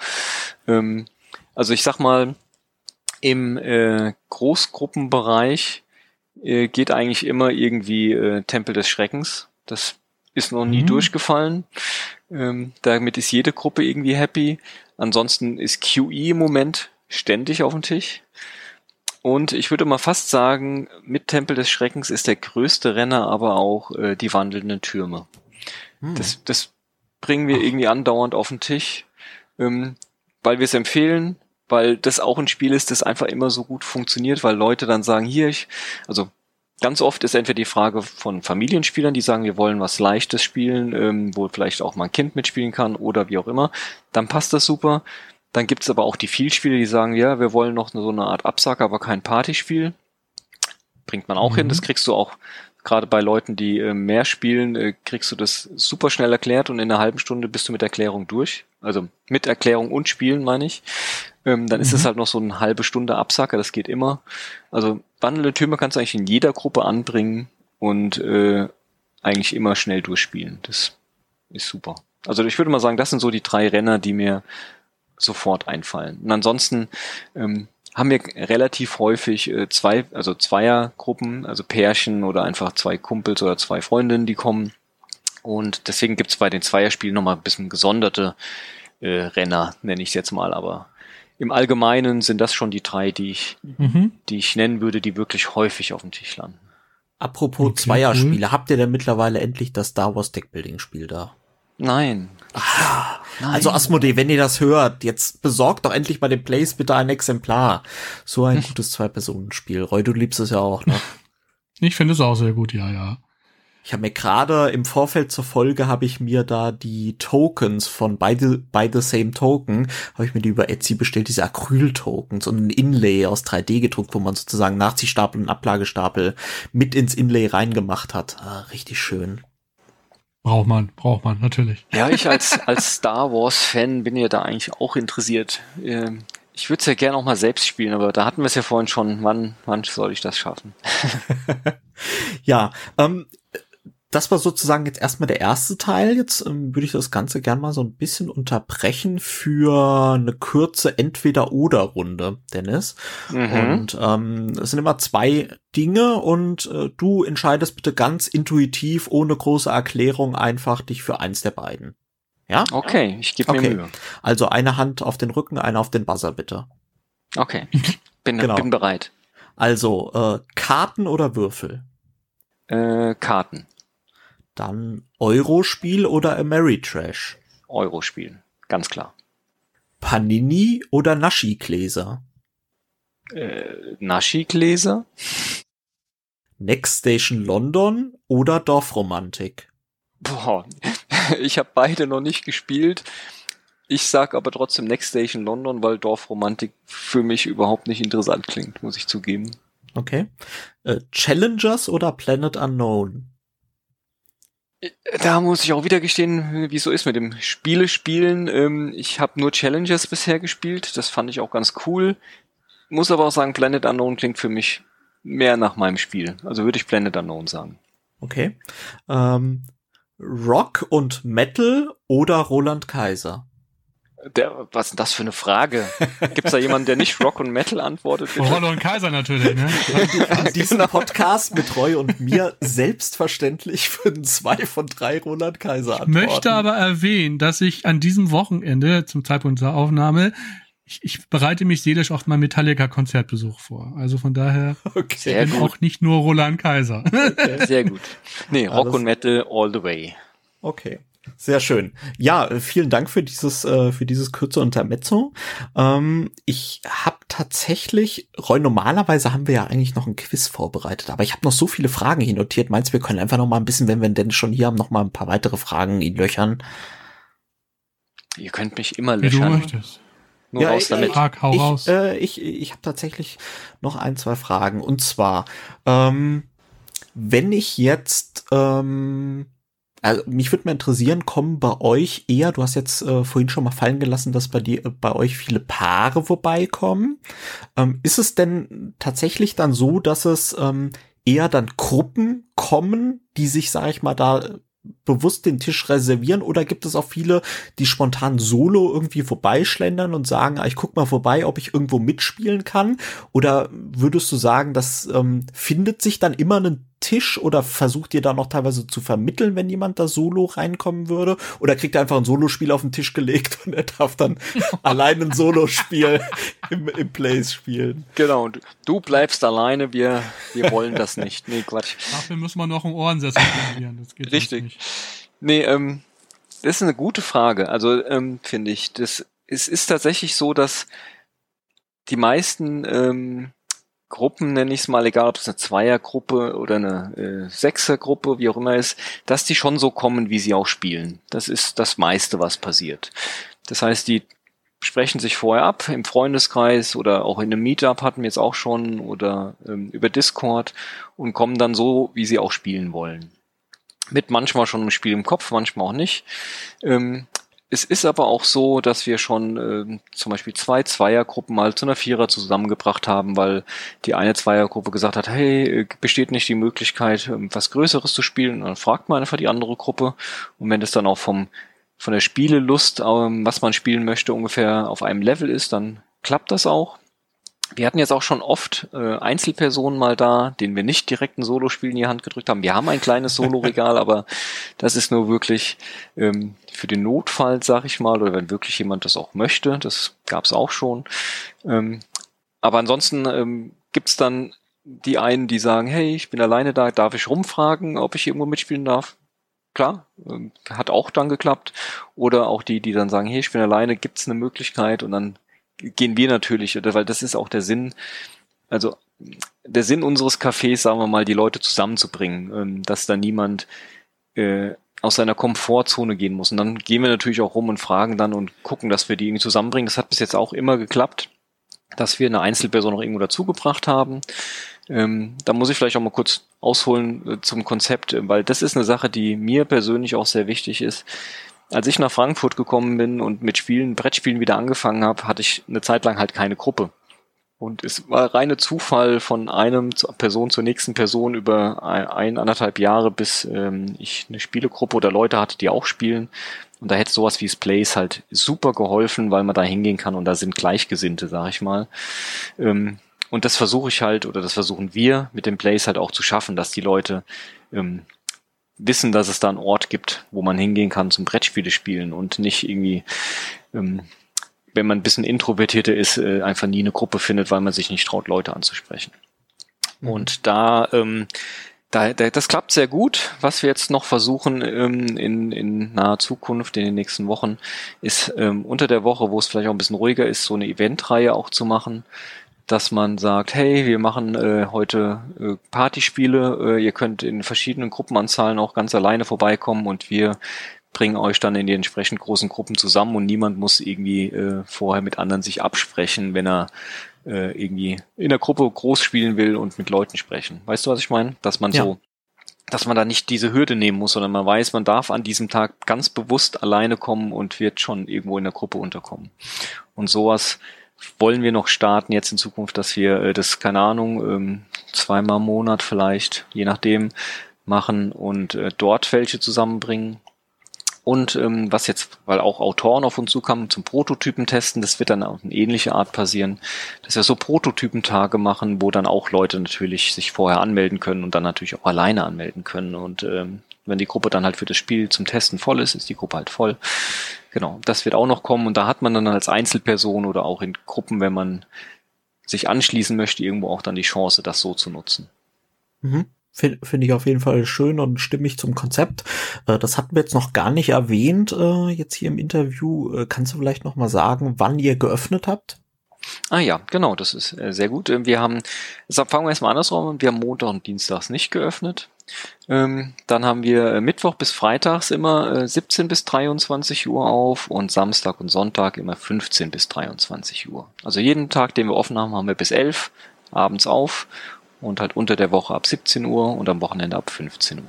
Also ich sag mal, im Großgruppenbereich geht eigentlich immer irgendwie Tempel des Schreckens. Das ist noch nie durchgefallen. Damit ist jede Gruppe irgendwie happy. Ansonsten ist QE im Moment ständig auf dem Tisch. Und ich würde mal fast sagen, mit Tempel des Schreckens ist der größte Renner aber auch die wandelnden Türme. Das bringen wir irgendwie andauernd auf den Tisch, weil wir es empfehlen, weil das auch ein Spiel ist, das einfach immer so gut funktioniert, weil Leute dann sagen, also ganz oft ist entweder die Frage von Familienspielern, die sagen, wir wollen was Leichtes spielen, wo vielleicht auch mal ein Kind mitspielen kann oder wie auch immer, dann passt das super. Dann gibt es aber auch die Vielspieler, die sagen, ja, wir wollen noch so eine Art Absacker, aber kein Partyspiel. Bringt man auch hin, das kriegst du auch, gerade bei Leuten, die mehr spielen, kriegst du das super schnell erklärt und in einer halben Stunde bist du mit Erklärung durch. Also mit Erklärung und Spielen, meine ich. Dann ist es halt noch so eine halbe Stunde Absacker, das geht immer. Also wandelnde Türme kannst du eigentlich in jeder Gruppe anbringen und eigentlich immer schnell durchspielen. Das ist super. Also ich würde mal sagen, das sind so die 3 Renner, die mir sofort einfallen. Und ansonsten haben wir relativ häufig Zweiergruppen, also Pärchen oder einfach 2 Kumpels oder 2 Freundinnen, die kommen. Und deswegen gibt's bei den Zweierspielen nochmal ein bisschen gesonderte Renner, nenne ich es jetzt mal. Aber im Allgemeinen sind das schon die 3, die ich nennen würde, die wirklich häufig auf dem Tisch landen. Apropos Zweierspiele, habt ihr denn mittlerweile endlich das Star Wars Deckbuilding-Spiel da? Nein. Also Asmodee, wenn ihr das hört, jetzt besorgt doch endlich bei den Plays bitte ein Exemplar. So ein gutes Zwei-Personen-Spiel. Roy, du liebst es ja auch, ne? Ich finde es auch sehr gut, ja. Ich habe mir gerade im Vorfeld zur Folge habe ich mir da die Tokens von By the Same Token, habe ich mir die über Etsy bestellt, diese Acryl-Tokens und ein Inlay aus 3D gedruckt, wo man sozusagen Nachziehstapel und Ablagestapel mit ins Inlay reingemacht hat. Richtig schön. Braucht man, natürlich. Ja, ich als Star Wars-Fan bin ja da eigentlich auch interessiert. Ich würde es ja gerne auch mal selbst spielen, aber da hatten wir es ja vorhin schon. Wann soll ich das schaffen? Ja, das war sozusagen jetzt erstmal der erste Teil. Jetzt würde ich das Ganze gern mal so ein bisschen unterbrechen für eine kurze Entweder-oder-Runde, Dennis. Und es sind immer 2 Dinge und du entscheidest bitte ganz intuitiv, ohne große Erklärung, einfach dich für eins der beiden. Ja? Okay, ich gebe mir Mühe. Also eine Hand auf den Rücken, eine auf den Buzzer, bitte. Okay, bin bereit. Also Karten oder Würfel? Karten. Dann Eurospiel oder Ameritrash? Eurospiel, ganz klar. Panini oder Naschi-Gläser? Naschi-Gläser? Next Station London oder Dorfromantik? Boah, ich habe beide noch nicht gespielt. Ich sag aber trotzdem Next Station London, weil Dorfromantik für mich überhaupt nicht interessant klingt, muss ich zugeben. Okay. Challengers oder Planet Unknown? Da muss ich auch wieder gestehen, wie es so ist mit dem Spielen. Ich habe nur Challengers bisher gespielt. Das fand ich auch ganz cool. Muss aber auch sagen, Planet Unknown klingt für mich mehr nach meinem Spiel. Also würde ich Planet Unknown sagen. Okay. Rock und Metal oder Roland Kaiser? Was ist denn das für eine Frage? Gibt's da jemanden, der nicht Rock und Metal antwortet? Roland Kaiser natürlich, ne? Diesen Podcast mit Roy und mir selbstverständlich würden 2 von 3 Roland Kaiser antworten. Ich möchte aber erwähnen, dass ich an diesem Wochenende, zum Zeitpunkt der Aufnahme, ich bereite mich seelisch auf meinen Metallica-Konzertbesuch vor. Also von daher bin auch nicht nur Roland Kaiser. Okay. Sehr gut. Nee, Rock und Metal all the way. Okay. Sehr schön. Ja, vielen Dank für dieses kurze Intermezzo. Ich habe tatsächlich, Roy, normalerweise haben wir ja eigentlich noch ein Quiz vorbereitet, aber ich habe noch so viele Fragen hier notiert. Meinst du, wir können einfach noch mal ein bisschen, wenn wir denn schon hier haben, noch mal ein paar weitere Fragen ihn löchern? Ihr könnt mich immer löchern. Wie du möchtest. Nur raus damit. Hau raus. Ich habe tatsächlich noch 1, 2 Fragen. Und zwar, wenn ich jetzt also mich würde mal interessieren, kommen bei euch eher, du hast jetzt vorhin schon mal fallen gelassen, dass bei euch viele Paare vorbeikommen. Ist es denn tatsächlich dann so, dass es eher dann Gruppen kommen, die sich, sag ich mal, da bewusst den Tisch reservieren, oder gibt es auch viele, die spontan solo irgendwie vorbeischlendern und sagen, ich guck mal vorbei, ob ich irgendwo mitspielen kann? Oder würdest du sagen, das findet sich dann immer einen Tisch, oder versucht ihr da noch teilweise zu vermitteln, wenn jemand da solo reinkommen würde? Oder kriegt er einfach ein Solospiel auf den Tisch gelegt und er darf dann allein ein Solospiel im Plays spielen? Genau, und du bleibst alleine, wir wollen das nicht. Nee, Quatsch. Dafür müssen wir noch einen Ohrensessel probieren. Das geht richtig nicht. Nee, das ist eine gute Frage. Also, finde ich, es ist tatsächlich so, dass die meisten Gruppen, nenne ich es mal, egal ob es eine Zweiergruppe oder eine Sechsergruppe, wie auch immer ist, dass die schon so kommen, wie sie auch spielen. Das ist das meiste, was passiert. Das heißt, die sprechen sich vorher ab im Freundeskreis oder auch in einem Meetup hatten wir jetzt auch schon oder über Discord und kommen dann so, wie sie auch spielen wollen. Mit manchmal schon einem Spiel im Kopf, manchmal auch nicht. Es ist aber auch so, dass wir schon zum Beispiel 2 Zweiergruppen mal zu einer Vierer zusammengebracht haben, weil die eine Zweiergruppe gesagt hat, hey, besteht nicht die Möglichkeit, was Größeres zu spielen? Und dann fragt man einfach die andere Gruppe. Und wenn das dann auch von der Spielelust, was man spielen möchte, ungefähr auf einem Level ist, dann klappt das auch. Wir hatten jetzt auch schon oft Einzelpersonen mal da, denen wir nicht direkt ein Solospiel in die Hand gedrückt haben. Wir haben ein kleines Soloregal, aber das ist nur wirklich für den Notfall, sag ich mal, oder wenn wirklich jemand das auch möchte. Das gab es auch schon. Aber ansonsten gibt's dann die einen, die sagen, hey, ich bin alleine da, darf ich rumfragen, ob ich irgendwo mitspielen darf? klar, hat auch dann geklappt. Oder auch die dann sagen, hey, ich bin alleine, gibt's eine Möglichkeit? Und dann gehen wir natürlich, weil das ist auch der Sinn, also der Sinn unseres Cafés, sagen wir mal, die Leute zusammenzubringen, dass da niemand aus seiner Komfortzone gehen muss. Und dann gehen wir natürlich auch rum und fragen dann und gucken, dass wir die irgendwie zusammenbringen. Das hat bis jetzt auch immer geklappt, dass wir eine Einzelperson noch irgendwo dazugebracht haben. Da muss ich vielleicht auch mal kurz ausholen zum Konzept, weil das ist eine Sache, die mir persönlich auch sehr wichtig ist. Als ich nach Frankfurt gekommen bin und mit Brettspielen wieder angefangen habe, hatte ich eine Zeit lang halt keine Gruppe. Und es war reiner Zufall von einem Person zur nächsten Person über 1,5 Jahre, bis ich eine Spielegruppe oder Leute hatte, die auch spielen. Und da hätte sowas wie Splace halt super geholfen, weil man da hingehen kann und da sind Gleichgesinnte, sag ich mal. Und das versuche ich halt, oder das versuchen wir mit dem Place halt auch zu schaffen, dass die Leute wissen, dass es da einen Ort gibt, wo man hingehen kann zum Brettspiele spielen und nicht irgendwie wenn man ein bisschen introvertierter ist, einfach nie eine Gruppe findet, weil man sich nicht traut, Leute anzusprechen. Und das klappt sehr gut. Was wir jetzt noch versuchen in naher Zukunft, in den nächsten Wochen, ist unter der Woche, wo es vielleicht auch ein bisschen ruhiger ist, so eine Eventreihe auch zu machen, dass man sagt, hey, wir machen heute Partyspiele, ihr könnt in verschiedenen Gruppenanzahlen auch ganz alleine vorbeikommen und wir bringen euch dann in die entsprechend großen Gruppen zusammen und niemand muss irgendwie vorher mit anderen sich absprechen, wenn er irgendwie in der Gruppe groß spielen will und mit Leuten sprechen. Weißt du, was ich meine? Dass man dass man da nicht diese Hürde nehmen muss, sondern man weiß, man darf an diesem Tag ganz bewusst alleine kommen und wird schon irgendwo in der Gruppe unterkommen. Und sowas wollen wir noch starten jetzt in Zukunft, dass wir das, keine Ahnung, 2-mal im Monat vielleicht, je nachdem, machen und dort welche zusammenbringen. Und was jetzt, weil auch Autoren auf uns zukamen, zum Prototypen testen, das wird dann auf eine ähnliche Art passieren, dass wir so Prototypentage machen, wo dann auch Leute natürlich sich vorher anmelden können und dann natürlich auch alleine anmelden können. Und wenn die Gruppe dann halt für das Spiel zum Testen voll ist, ist die Gruppe halt voll. Genau, das wird auch noch kommen und da hat man dann als Einzelperson oder auch in Gruppen, wenn man sich anschließen möchte, irgendwo auch dann die Chance, das so zu nutzen. Mhm. Finde ich auf jeden Fall schön und stimmig zum Konzept. Das hatten wir jetzt noch gar nicht erwähnt, jetzt hier im Interview. Kannst du vielleicht noch mal sagen, wann ihr geöffnet habt? Ah ja, genau, das ist sehr gut. Fangen wir erstmal andersrum an. Wir haben Montag und Dienstags nicht geöffnet. Dann haben wir Mittwoch bis Freitags immer 17 bis 23 Uhr auf und Samstag und Sonntag immer 15 bis 23 Uhr. Also jeden Tag, den wir offen haben, haben wir bis 11 abends auf. Und halt unter der Woche ab 17 Uhr und am Wochenende ab 15 Uhr.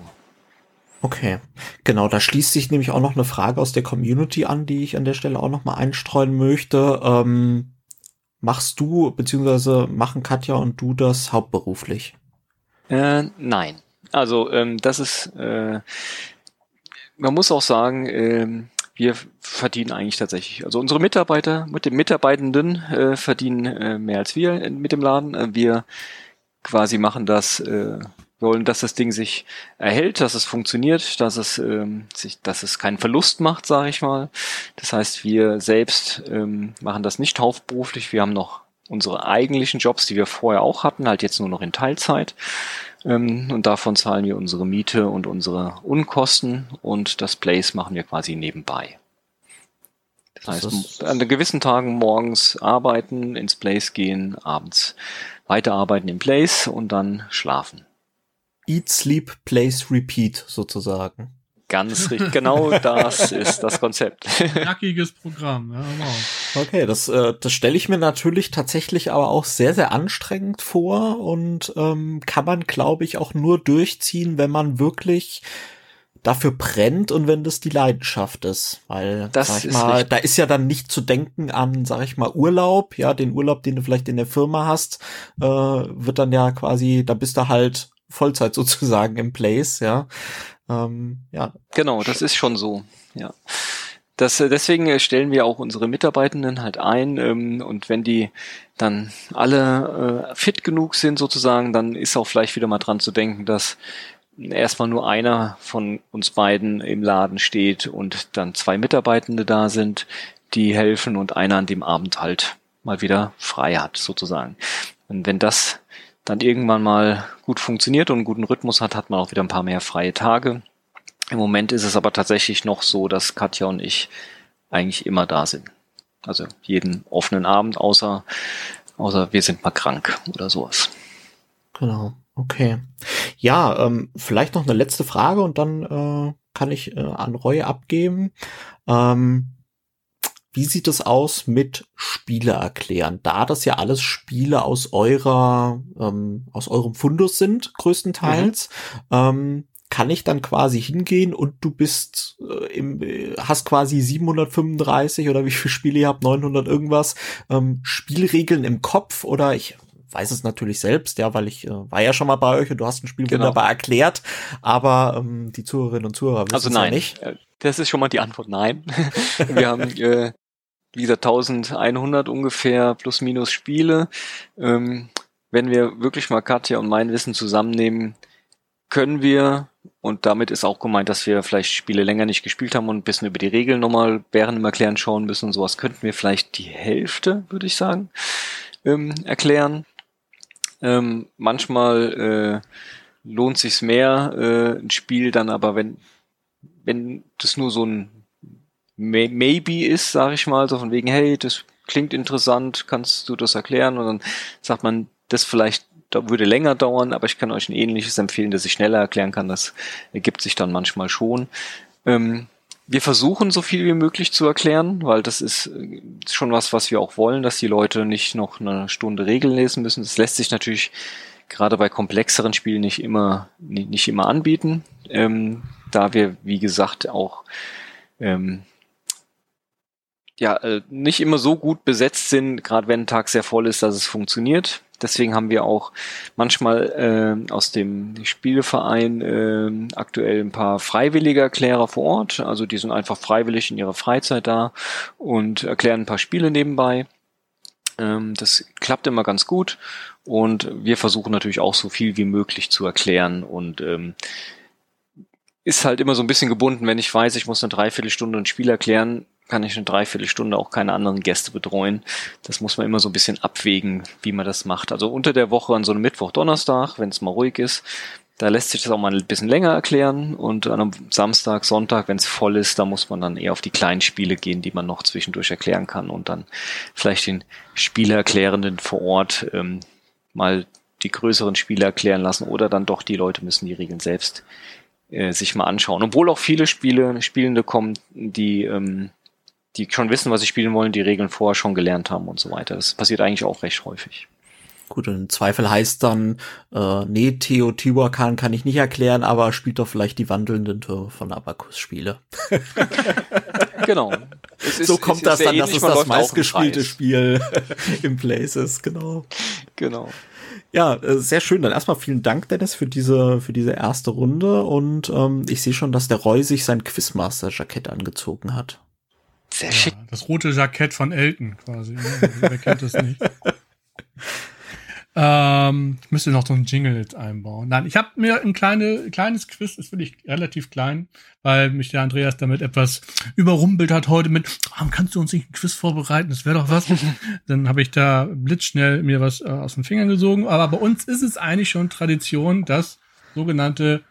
Okay, genau, da schließt sich nämlich auch noch eine Frage aus der Community an, die ich an der Stelle auch noch mal einstreuen möchte. Machst du, beziehungsweise machen Katja und du das hauptberuflich? Nein. Also das ist, man muss auch sagen, wir verdienen eigentlich tatsächlich, also unsere Mitarbeitenden verdienen mehr als wir mit dem Laden. Wir quasi machen das, wollen, dass das Ding sich erhält, dass es funktioniert, dass es keinen Verlust macht, sage ich mal. Das heißt, wir selbst machen das nicht hauptberuflich. Wir haben noch unsere eigentlichen Jobs, die wir vorher auch hatten, halt jetzt nur noch in Teilzeit. Und davon zahlen wir unsere Miete und unsere Unkosten und das Place machen wir quasi nebenbei. Das heißt, an gewissen Tagen morgens arbeiten, ins Place gehen, abends weiterarbeiten im Place und dann schlafen. Eat, Sleep, Place, Repeat sozusagen. Ganz richtig, genau das ist das Konzept. Knackiges Programm, ja, wow. Okay, das stelle ich mir natürlich tatsächlich aber auch sehr, sehr anstrengend vor und kann man, glaube ich, auch nur durchziehen, wenn man wirklich dafür brennt und wenn das die Leidenschaft ist, weil, sag ich mal, da ist ja dann nicht zu denken an, sag ich mal, Urlaub, ja, den Urlaub, den du vielleicht in der Firma hast, wird dann ja quasi, da bist du halt Vollzeit sozusagen im Place, ja. Ja. Genau, das ist schon so, ja. Deswegen stellen wir auch unsere Mitarbeitenden halt ein und wenn die dann alle fit genug sind sozusagen, dann ist auch vielleicht wieder mal dran zu denken, dass erstmal nur einer von uns beiden im Laden steht und dann 2 Mitarbeitende da sind, die helfen und einer an dem Abend halt mal wieder frei hat sozusagen. Und wenn das dann irgendwann mal gut funktioniert und einen guten Rhythmus hat, hat man auch wieder ein paar mehr freie Tage. Im Moment ist es aber tatsächlich noch so, dass Katja und ich eigentlich immer da sind. Also jeden offenen Abend, außer wir sind mal krank oder sowas. Genau, okay. Ja, vielleicht noch eine letzte Frage und dann kann ich an Roy abgeben. Wie sieht es aus mit Spiele erklären? Da das ja alles Spiele aus eurem Fundus sind, größtenteils, kann ich dann quasi hingehen und du bist hast quasi 735 oder wie viele Spiele ihr habt, 900 irgendwas, Spielregeln im Kopf, oder ich weiß es natürlich selbst, ja, weil ich war ja schon mal bei euch und du hast ein Spiel wunderbar erklärt, aber die Zuhörerinnen und Zuhörer wissen es ja nicht. Das ist schon mal die Antwort, nein. Wir haben wie gesagt 1100 ungefähr plus minus Spiele. Wenn wir wirklich mal Katja und mein Wissen zusammennehmen, können wir, und damit ist auch gemeint, dass wir vielleicht Spiele länger nicht gespielt haben und ein bisschen über die Regeln nochmal während dem Erklären schauen müssen und sowas, könnten wir vielleicht die Hälfte, würde ich sagen, erklären. Manchmal lohnt sich's mehr, ein Spiel dann aber, wenn das nur so ein Maybe ist, sage ich mal, so von wegen, hey, das klingt interessant, kannst du das erklären? Und dann sagt man, das vielleicht würde länger dauern, aber ich kann euch ein ähnliches empfehlen, das ich schneller erklären kann. Das ergibt sich dann manchmal schon. Wir versuchen, so viel wie möglich zu erklären, weil das ist schon was wir auch wollen, dass die Leute nicht noch eine Stunde Regeln lesen müssen. Das lässt sich natürlich gerade bei komplexeren Spielen nicht immer anbieten, da wir, wie gesagt, auch nicht immer so gut besetzt sind, gerade wenn ein Tag sehr voll ist, dass es funktioniert. Deswegen haben wir auch manchmal aus dem Spieleverein aktuell ein paar freiwillige Erklärer vor Ort. Also die sind einfach freiwillig in ihrer Freizeit da und erklären ein paar Spiele nebenbei. Das klappt immer ganz gut und wir versuchen natürlich auch so viel wie möglich zu erklären und ist halt immer so ein bisschen gebunden, wenn ich weiß, ich muss eine Dreiviertelstunde ein Spiel erklären, kann ich eine Dreiviertelstunde auch keine anderen Gäste betreuen. Das muss man immer so ein bisschen abwägen, wie man das macht. Also unter der Woche an so einem Mittwoch, Donnerstag, wenn es mal ruhig ist, da lässt sich das auch mal ein bisschen länger erklären. Und an einem Samstag, Sonntag, wenn es voll ist, da muss man dann eher auf die kleinen Spiele gehen, die man noch zwischendurch erklären kann und dann vielleicht den Spieleerklärenden vor Ort mal die größeren Spiele erklären lassen oder dann doch die Leute müssen die Regeln selbst sich mal anschauen. Obwohl auch viele Spielende kommen, die schon wissen, was sie spielen wollen, die Regeln vorher schon gelernt haben und so weiter. Das passiert eigentlich auch recht häufig. Gut, und im Zweifel heißt dann, nee, Teotihuacan kann ich nicht erklären, aber spielt doch vielleicht die wandelnden Türme von Abacus-Spiele. Genau. So kommt das dann, das ist das meistgespielte Spiel im Places, genau. Genau. Ja, sehr schön. Dann erstmal vielen Dank, Dennis, für diese erste Runde. Und ich sehe schon, dass der Roy sich sein Quizmaster-Jackett angezogen hat. Sehr schick. Das rote Jackett von Elton quasi. Ne? Wer kennt das nicht? Ich müsste noch so einen Jingle jetzt einbauen. Nein, ich habe mir ein kleines Quiz, ist wirklich relativ klein, weil mich der Andreas damit etwas überrumpelt hat heute mit, kannst du uns nicht ein Quiz vorbereiten, das wäre doch was. Dann habe ich da blitzschnell mir was aus den Fingern gesogen. Aber bei uns ist es eigentlich schon Tradition, das sogenannte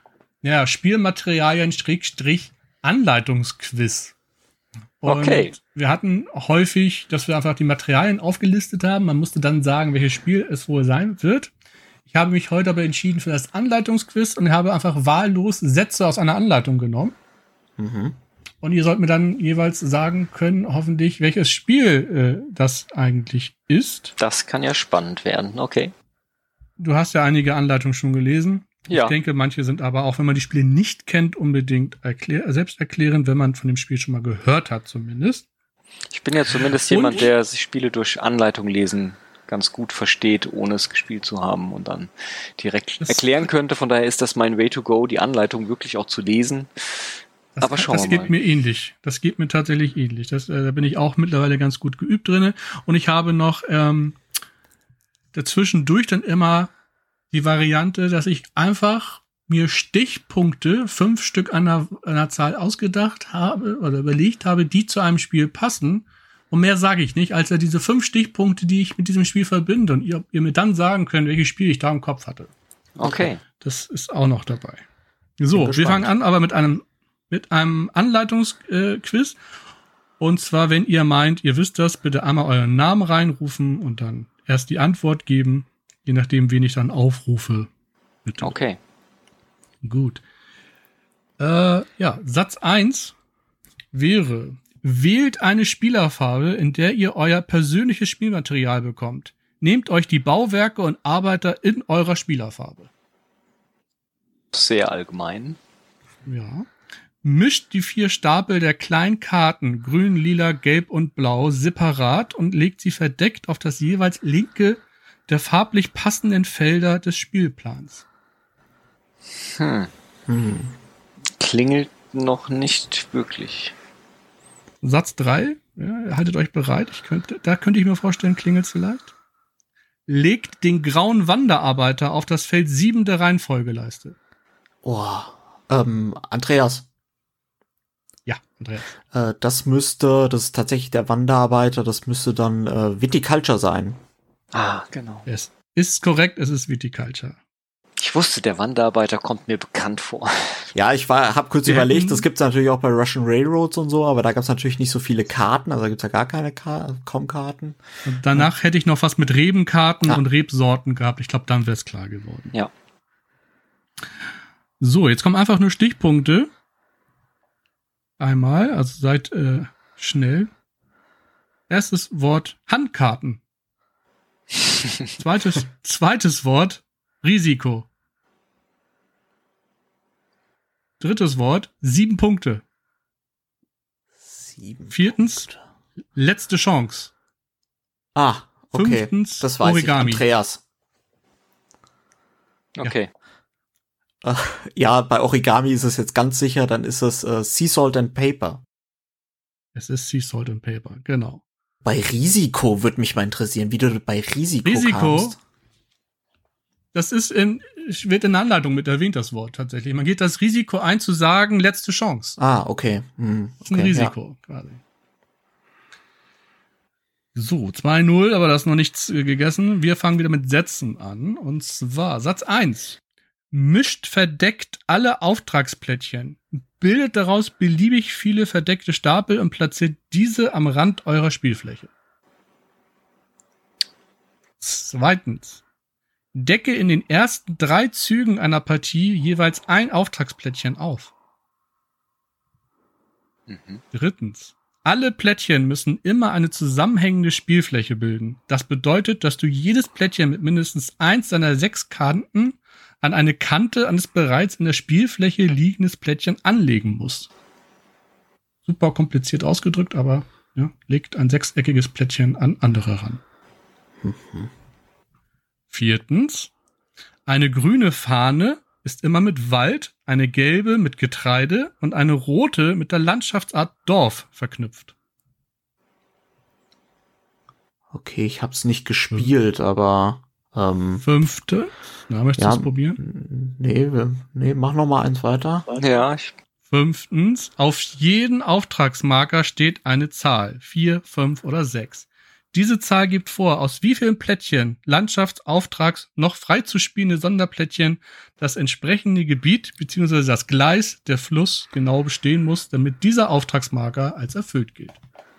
Spielmaterialien-Anleitungsquiz. Und okay. Wir hatten häufig, dass wir einfach die Materialien aufgelistet haben. Man musste dann sagen, welches Spiel es wohl sein wird. Ich habe mich heute aber entschieden für das Anleitungsquiz und habe einfach wahllos Sätze aus einer Anleitung genommen. Mhm. Und ihr sollt mir dann jeweils sagen können, hoffentlich, welches Spiel das eigentlich ist. Das kann ja spannend werden, okay. Du hast ja einige Anleitungen schon gelesen. Ja. Ich denke, manche sind aber, auch wenn man die Spiele nicht kennt, unbedingt selbst erklären, wenn man von dem Spiel schon mal gehört hat zumindest. Ich bin ja zumindest jemand, der sich Spiele durch Anleitung lesen ganz gut versteht, ohne es gespielt zu haben und dann direkt erklären könnte. Von daher ist das mein Way to go, die Anleitung wirklich auch zu lesen. Aber schauen wir mal. Das geht mir ähnlich. Das geht mir tatsächlich ähnlich. Da bin ich auch mittlerweile ganz gut geübt drinne. Und ich habe noch dazwischendurch dann immer die Variante, dass ich einfach mir Stichpunkte, 5 Stück an einer Zahl ausgedacht habe oder überlegt habe, die zu einem Spiel passen. Und mehr sage ich nicht, als diese 5 Stichpunkte, die ich mit diesem Spiel verbinde. Und ihr mir dann sagen könnt, welches Spiel ich da im Kopf hatte. Okay. Das ist auch noch dabei. So, wir fangen an, aber mit einem mit einem Anleitungsquiz. Und zwar, wenn ihr meint, ihr wisst das, bitte einmal euren Namen reinrufen und dann erst die Antwort geben, je nachdem, wen ich dann aufrufe. Bitte. Okay. Gut. Satz 1 wäre: Wählt eine Spielerfarbe, in der ihr euer persönliches Spielmaterial bekommt. Nehmt euch die Bauwerke und Arbeiter in eurer Spielerfarbe. Sehr allgemein. Ja. Mischt die 4 Stapel der kleinen Karten grün, lila, gelb und blau separat und legt sie verdeckt auf das jeweils linke der farblich passenden Felder des Spielplans. Klingelt noch nicht wirklich. Satz 3, ja, haltet euch bereit. Da könnte ich mir vorstellen, klingelt es vielleicht. Legt den grauen Wanderarbeiter auf das Feld 7 der Reihenfolgeleiste. Andreas. Ja, Andreas. Das ist tatsächlich der Wanderarbeiter, das müsste dann Viticulture sein. Ah, genau. Es ist korrekt, es ist Viticulture. Ich wusste, der Wanderarbeiter kommt mir bekannt vor. Ja, habe kurz überlegt, das gibt's natürlich auch bei Russian Railroads und so, aber da gab's natürlich nicht so viele Karten, also da gibt's ja gar keine kaum Karten. Und danach hätte ich noch was mit Rebenkarten und Rebsorten gehabt. Ich glaube, dann wäre es klar geworden. Ja. So, jetzt kommen einfach nur Stichpunkte. Einmal, also seid schnell. Erstes Wort, Handkarten. Zweites Wort, Risiko. Drittes Wort, 7 Punkte. 7 Viertens, Punkte. Letzte Chance. Ah, okay. Fünftens, das weiß Origami. ich. Andreas. Okay. Ja, bei Origami ist es jetzt ganz sicher, dann ist es Sea Salt and Paper. Es ist Sea Salt and Paper, genau. Bei Risiko würde mich mal interessieren, wie du bei Risiko kamst. Das wird in der Anleitung mit erwähnt, das Wort tatsächlich. Man geht das Risiko ein, zu sagen, letzte Chance. Ah, okay. Das ist ein Risiko, quasi. So, 2-0, aber da ist noch nichts gegessen. Wir fangen wieder mit Sätzen an. Und zwar Satz 1. Mischt verdeckt alle Auftragsplättchen. Bildet daraus beliebig viele verdeckte Stapel und platziert diese am Rand eurer Spielfläche. Zweitens. Decke in den ersten 3 Zügen einer Partie jeweils ein Auftragsplättchen auf. Drittens. Alle Plättchen müssen immer eine zusammenhängende Spielfläche bilden. Das bedeutet, dass du jedes Plättchen mit mindestens 1 seiner 6 Kanten an eine Kante eines bereits in der Spielfläche liegendes Plättchen anlegen musst. Super kompliziert ausgedrückt, aber ja, legt ein 6-eckiges Plättchen an andere ran. Viertens. Eine grüne Fahne ist immer mit Wald, eine gelbe mit Getreide und eine rote mit der Landschaftsart Dorf verknüpft. Okay, ich hab's nicht gespielt, aber Fünfte. Na, möchtest du es probieren? Nee, mach noch mal eins weiter. Ja. Fünftens. Auf jeden Auftragsmarker steht eine Zahl. 4, 5 oder 6. Diese Zahl gibt vor, aus wie vielen Plättchen Landschaftsauftrags noch frei zu spielende Sonderplättchen das entsprechende Gebiet bzw. das Gleis, der Fluss genau bestehen muss, damit dieser Auftragsmarker als erfüllt gilt.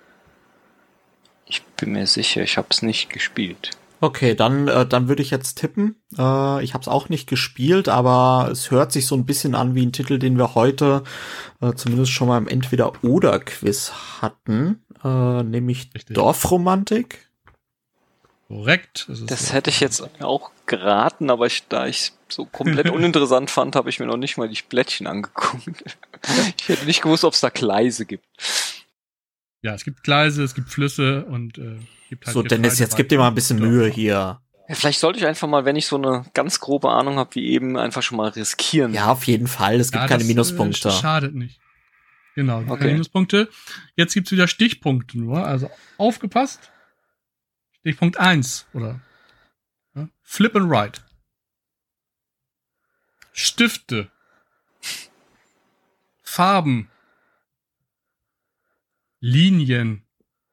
Ich bin mir sicher, ich habe es nicht gespielt. Okay, dann würde ich jetzt tippen. Ich habe es auch nicht gespielt, aber es hört sich so ein bisschen an wie ein Titel, den wir heute zumindest schon mal im Entweder-Oder-Quiz hatten, nämlich Richtig. Dorfromantik. Korrekt. Das hätte ich jetzt auch geraten, aber da ich so komplett uninteressant fand, habe ich mir noch nicht mal die Plättchen angeguckt. Ich hätte nicht gewusst, ob es da Gleise gibt. Ja, es gibt Gleise, es gibt Flüsse und gibt halt So, Dennis, jetzt gib dir mal ein bisschen Mühe hier. Ja, vielleicht sollte ich einfach mal, wenn ich so eine ganz grobe Ahnung habe wie eben, einfach schon mal riskieren. Ja, auf jeden Fall. Es gibt keine Minuspunkte. Schadet nicht. Genau, Okay. keine Minuspunkte. Jetzt gibt's wieder Stichpunkte nur. Also aufgepasst. Stichpunkt 1 oder ja, Flip and Write. Stifte. Farben. Linien.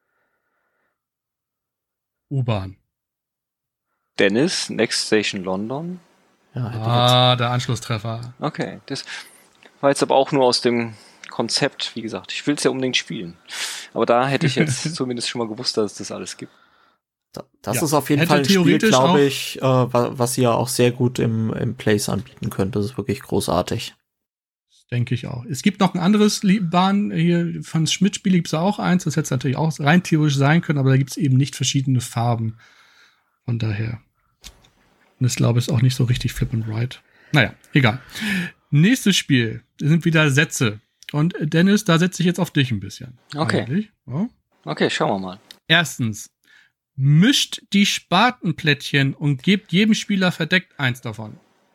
U-Bahn. Dennis, Next Station London. Ja, hätte ich jetzt. Der Anschlusstreffer. Okay, das war jetzt aber auch nur aus dem Konzept, wie gesagt, ich will es ja unbedingt spielen. Aber da hätte ich jetzt zumindest schon mal gewusst, dass es das alles gibt. Das ist auf jeden Fall ein Spiel, glaube ich, was ihr auch sehr gut im Place anbieten könnt. Das ist wirklich großartig. Denke ich auch. Es gibt noch ein anderes Bahn hier von Schmidt-Spiel, gibt es auch eins, das hätte natürlich auch rein theoretisch sein können, aber da gibt es eben nicht verschiedene Farben. Von daher. Und das, glaube ich, ist auch nicht so richtig Flip and Ride. Naja, egal. Nächstes Spiel sind wieder Sätze. Und Dennis, da setze ich jetzt auf dich ein bisschen. Okay. Ja. Okay, schauen wir mal. Erstens. Mischt die Spatenplättchen und gebt jedem Spieler verdeckt eins davon.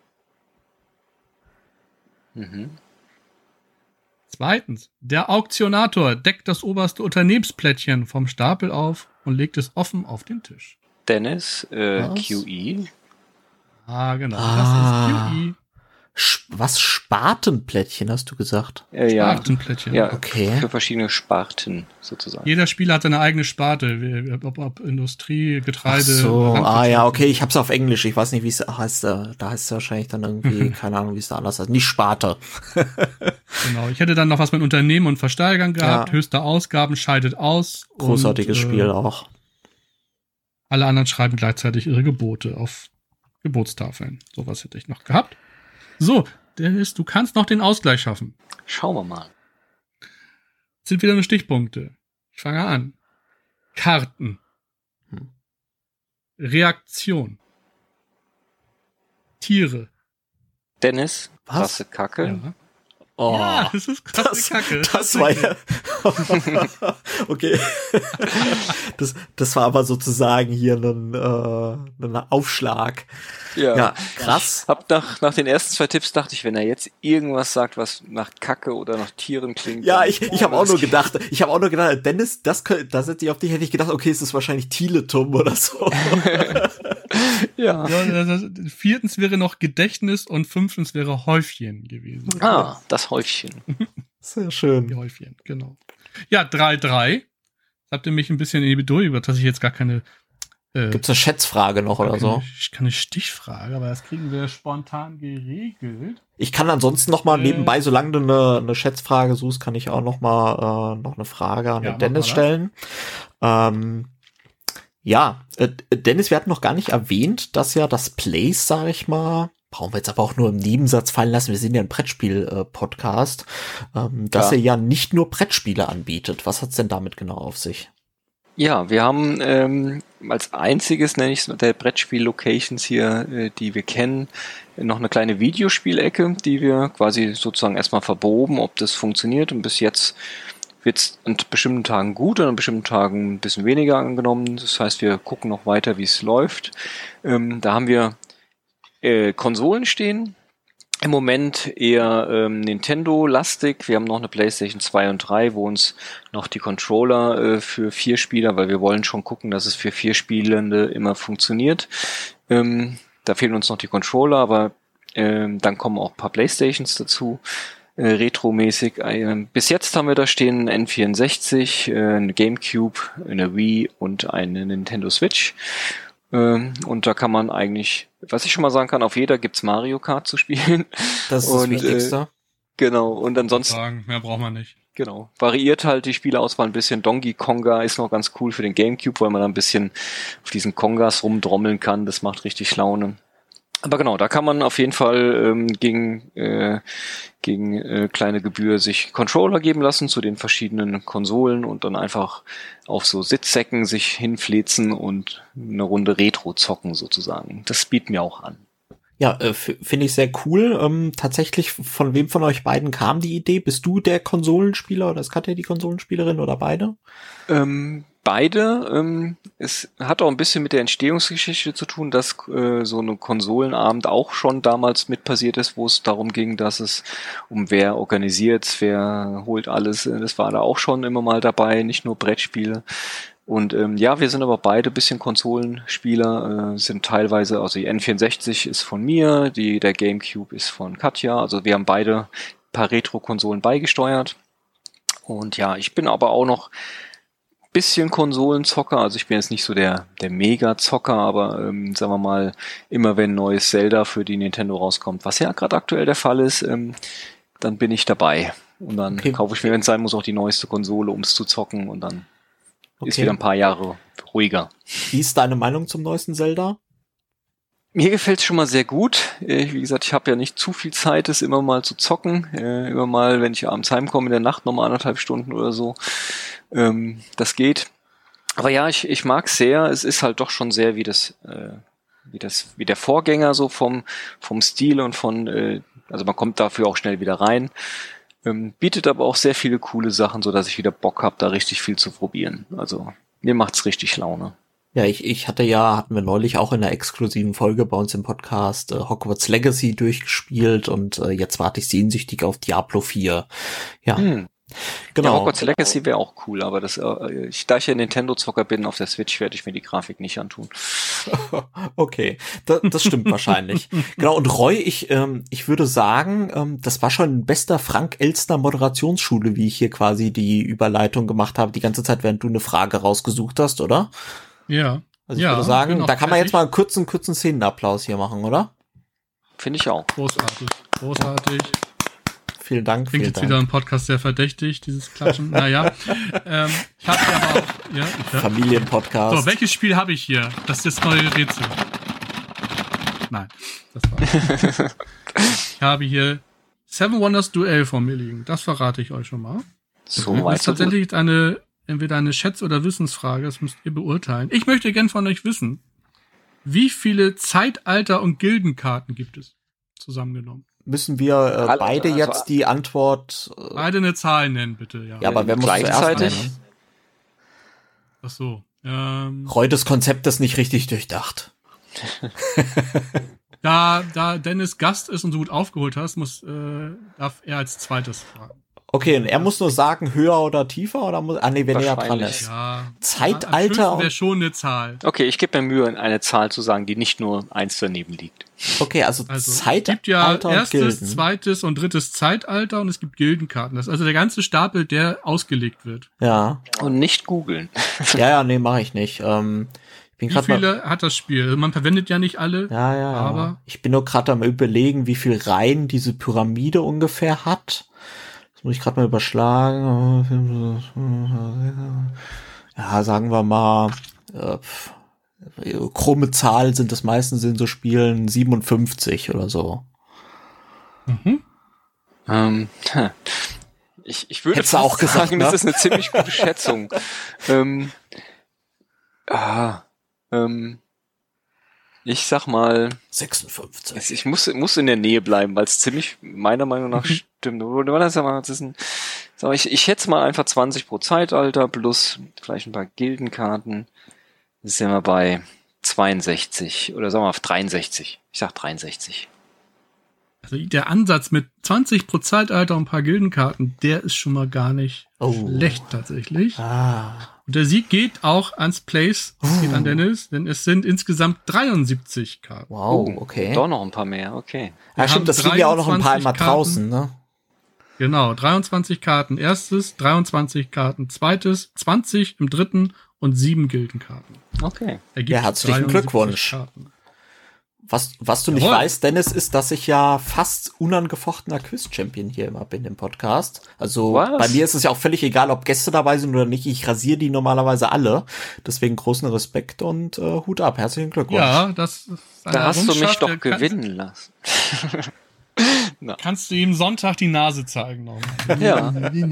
Zweitens. Der Auktionator deckt das oberste Unternehmensplättchen vom Stapel auf und legt es offen auf den Tisch. Dennis, QE. Genau. Das ist QE. Was? Spatenplättchen, hast du gesagt? Spatenplättchen. Ja, okay. Für verschiedene Sparten sozusagen. Jeder Spieler hat seine eigene Sparte, ob Industrie, Getreide. Ach so, ja, okay, ich hab's auf Englisch, ich weiß nicht, wie es heißt, da heißt es wahrscheinlich dann irgendwie, keine Ahnung, wie es da anders heißt, nicht Sparte. Genau, ich hätte dann noch was mit Unternehmen und Versteigern gehabt, höchste Ausgaben scheidet aus. Großartiges Spiel auch. Alle anderen schreiben gleichzeitig ihre Gebote auf Gebotstafeln. Sowas hätte ich noch gehabt. So, Dennis, du kannst noch den Ausgleich schaffen. Schauen wir mal. Das sind wieder nur Stichpunkte. Ich fange an. Karten. Reaktion. Tiere. Dennis, was? Krasse Kacke. Ja. Oh, ja, das ist krasse Kacke. Das war ja. Okay. Das war aber sozusagen hier ein Aufschlag. Ja, krass. Hab nach den ersten 2 Tipps dachte ich, wenn er jetzt irgendwas sagt, was nach Kacke oder nach Tieren klingt. Ja, ich habe auch nur gedacht, Dennis, da setze ich auf dich, hätte ich gedacht, okay, es ist wahrscheinlich Thieletum oder so. Ja. Viertens wäre noch Gedächtnis und fünftens wäre Häufchen gewesen. Ah, das Häufchen. Sehr schön. Die Häufchen, genau. Ja, 3-3. Habt ihr mich ein bisschen in die Bedrohung gebracht, dass ich jetzt gar keine gibt's eine Schätzfrage noch oder so? Keine Stichfrage, aber das kriegen wir spontan geregelt. Ich kann ansonsten noch mal nebenbei, solange du eine Schätzfrage suchst, kann ich auch noch mal noch eine Frage an den Dennis stellen. Dennis, wir hatten noch gar nicht erwähnt, dass ja das Place, sag ich mal, brauchen wir jetzt aber auch nur im Nebensatz fallen lassen, wir sind ja ein Brettspiel-Podcast, dass er ja nicht nur Brettspiele anbietet. Was hat's denn damit genau auf sich? Ja, wir haben als einziges, nenne ich es, der Brettspiel-Locations hier, die wir kennen, noch eine kleine Videospielecke, die wir quasi sozusagen erstmal verproben, ob das funktioniert. Und bis jetzt wird es an bestimmten Tagen gut und an bestimmten Tagen ein bisschen weniger angenommen. Das heißt, wir gucken noch weiter, wie es läuft. Da haben wir Konsolen stehen. Im Moment eher Nintendo-lastig. Wir haben noch eine PlayStation 2 und 3, wo uns noch die Controller für 4 Spieler, weil wir wollen schon gucken, dass es für 4 Spielende immer funktioniert. Da fehlen uns noch die Controller, aber dann kommen auch ein paar PlayStations dazu, retromäßig. Bis jetzt haben wir da stehen ein N64, eine GameCube, eine Wii und eine Nintendo Switch. Und da kann man eigentlich, was ich schon mal sagen kann, auf jeder gibt's Mario Kart zu spielen. Das ist das Wichtigste. Genau, und ansonsten... Mehr braucht man nicht. Genau, variiert halt die Spieleauswahl ein bisschen. Donkey Konga ist noch ganz cool für den Gamecube, weil man da ein bisschen auf diesen Kongas rumdrommeln kann. Das macht richtig Laune. Aber genau, da kann man auf jeden Fall gegen kleine Gebühr sich Controller geben lassen zu den verschiedenen Konsolen und dann einfach auf so Sitzsäcken sich hinflezen und eine Runde Retro zocken sozusagen. Das bieten wir auch an. Ja, finde ich sehr cool. Tatsächlich, von wem von euch beiden kam die Idee? Bist du der Konsolenspieler oder ist Katja die Konsolenspielerin oder beide? Beide. Es hat auch ein bisschen mit der Entstehungsgeschichte zu tun, dass so eine Konsolenabend auch schon damals mit passiert ist, wo es darum ging, dass es um wer organisiert, wer holt alles. Das war da auch schon immer mal dabei, nicht nur Brettspiele. Und wir sind aber beide bisschen Konsolenspieler, sind teilweise, also die N64 ist von mir, der Gamecube ist von Katja, also wir haben beide ein paar Retro-Konsolen beigesteuert. Und ja, ich bin aber auch noch bisschen Konsolenzocker, also ich bin jetzt nicht so der Mega-Zocker, aber sagen wir mal, immer wenn ein neues Zelda für die Nintendo rauskommt, was ja gerade aktuell der Fall ist, dann bin ich dabei. Und dann kaufe ich mir, wenn es sein muss, auch die neueste Konsole, um es zu zocken. Und dann ist wieder ein paar Jahre ruhiger. Wie ist deine Meinung zum neuesten Zelda? Mir gefällt es schon mal sehr gut. Wie gesagt, ich habe ja nicht zu viel Zeit, es immer mal zu zocken. Immer mal, wenn ich abends heimkomme in der Nacht, nochmal 1,5 Stunden oder so. Das geht. Aber ja, ich mag es sehr. Es ist halt doch schon sehr wie der Vorgänger so vom Stil und also man kommt dafür auch schnell wieder rein. Bietet aber auch sehr viele coole Sachen, so dass ich wieder Bock habe, da richtig viel zu probieren. Also mir macht's richtig Laune. Ja, hatten wir neulich auch in einer exklusiven Folge bei uns im Podcast Hogwarts Legacy durchgespielt und jetzt warte ich sehnsüchtig auf Diablo 4. Ja. Genau. Ja, Hogwarts Legacy wäre auch cool, aber da ich ja Nintendo-Zocker bin, auf der Switch werde ich mir die Grafik nicht antun. Okay, das stimmt wahrscheinlich. Genau, und Roy, ich würde sagen, das war schon ein bester Frank Elstner Moderationsschule, wie ich hier quasi die Überleitung gemacht habe, die ganze Zeit, während du eine Frage rausgesucht hast, oder? Ja. Also ich würde sagen, da kann man jetzt mal einen kurzen Szenenapplaus hier machen, oder? Finde ich auch. Großartig. Vielen Dank. Klingt jetzt wieder im Podcast sehr verdächtig, dieses Klatschen. Naja. Ich habe ja aber auch, Familienpodcast. So, welches Spiel habe ich hier? Das ist das neue Rätsel. Nein, das war ich habe hier Seven Wonders Duell vor mir liegen. Das verrate ich euch schon mal. So das ist tatsächlich entweder eine Schätz- oder Wissensfrage. Das müsst ihr beurteilen. Ich möchte gern von euch wissen, wie viele Zeitalter- und Gildenkarten gibt es zusammengenommen? Müssen wir beide jetzt die Antwort... beide eine Zahl nennen, bitte. Ja, aber wer muss zuerst nennen? Ach so. Roy, das Konzept ist nicht richtig durchdacht. Da Dennis Gast ist und so gut aufgeholt hast, darf er als zweites fragen. Okay, und er muss nur sagen, höher oder tiefer, oder muss, wenn er dran ist. Ja. Zeitalter wäre schon eine Zahl. Okay, ich gebe mir Mühe, eine Zahl zu sagen, die nicht nur 1 daneben liegt. Okay, also Zeitalter es gibt ja und erstes, Gilden. zweites und drittes Zeitalter und es gibt Gildenkarten. Das ist also der ganze Stapel, der ausgelegt wird. Ja. Und nicht googeln. Ja, nee, mache ich nicht. Wie viele hat das Spiel? Also man verwendet ja nicht alle. Ja. Aber ich bin nur gerade am Überlegen, wie viel Reihen diese Pyramide ungefähr hat. Das muss ich gerade mal überschlagen. Ja, sagen wir mal, krumme Zahl sind das meistens in so Spielen 57 oder so. Ich würde fast auch gesagt, sagen, das ist eine ziemlich gute Schätzung. Ich sag mal 56. Ich muss in der Nähe bleiben, weil es ziemlich meiner Meinung nach stimmt. Ich schätze mal einfach 20 pro Zeitalter plus vielleicht ein paar Gildenkarten. Das sind wir bei 62 oder sagen wir mal 63. Ich sag 63. Also der Ansatz mit 20 pro Zeitalter und ein paar Gildenkarten, der ist schon mal gar nicht schlecht tatsächlich. Und der Sieg geht auch ans Place, geht an Dennis, denn es sind insgesamt 73 Karten. Wow, okay. Doch noch ein paar mehr, okay. Ja, stimmt, das liegen ja auch noch ein paar immer draußen, ne? Genau, 23 Karten erstes, 23 Karten zweites, 20 im dritten und 7 Gildenkarten. Okay. Ja, herzlichen Glückwunsch. Karten. Was du nicht weißt, Dennis, ist, dass ich ja fast unangefochtener Quiz-Champion hier immer bin im Podcast. Also bei mir ist es ja auch völlig egal, ob Gäste dabei sind oder nicht. Ich rasiere die normalerweise alle. Deswegen großen Respekt und Hut ab. Herzlichen Glückwunsch. Ja, das ist da hast du mich doch gewinnen lassen. Kannst du ihm Sonntag die Nase zeigen noch? Ja.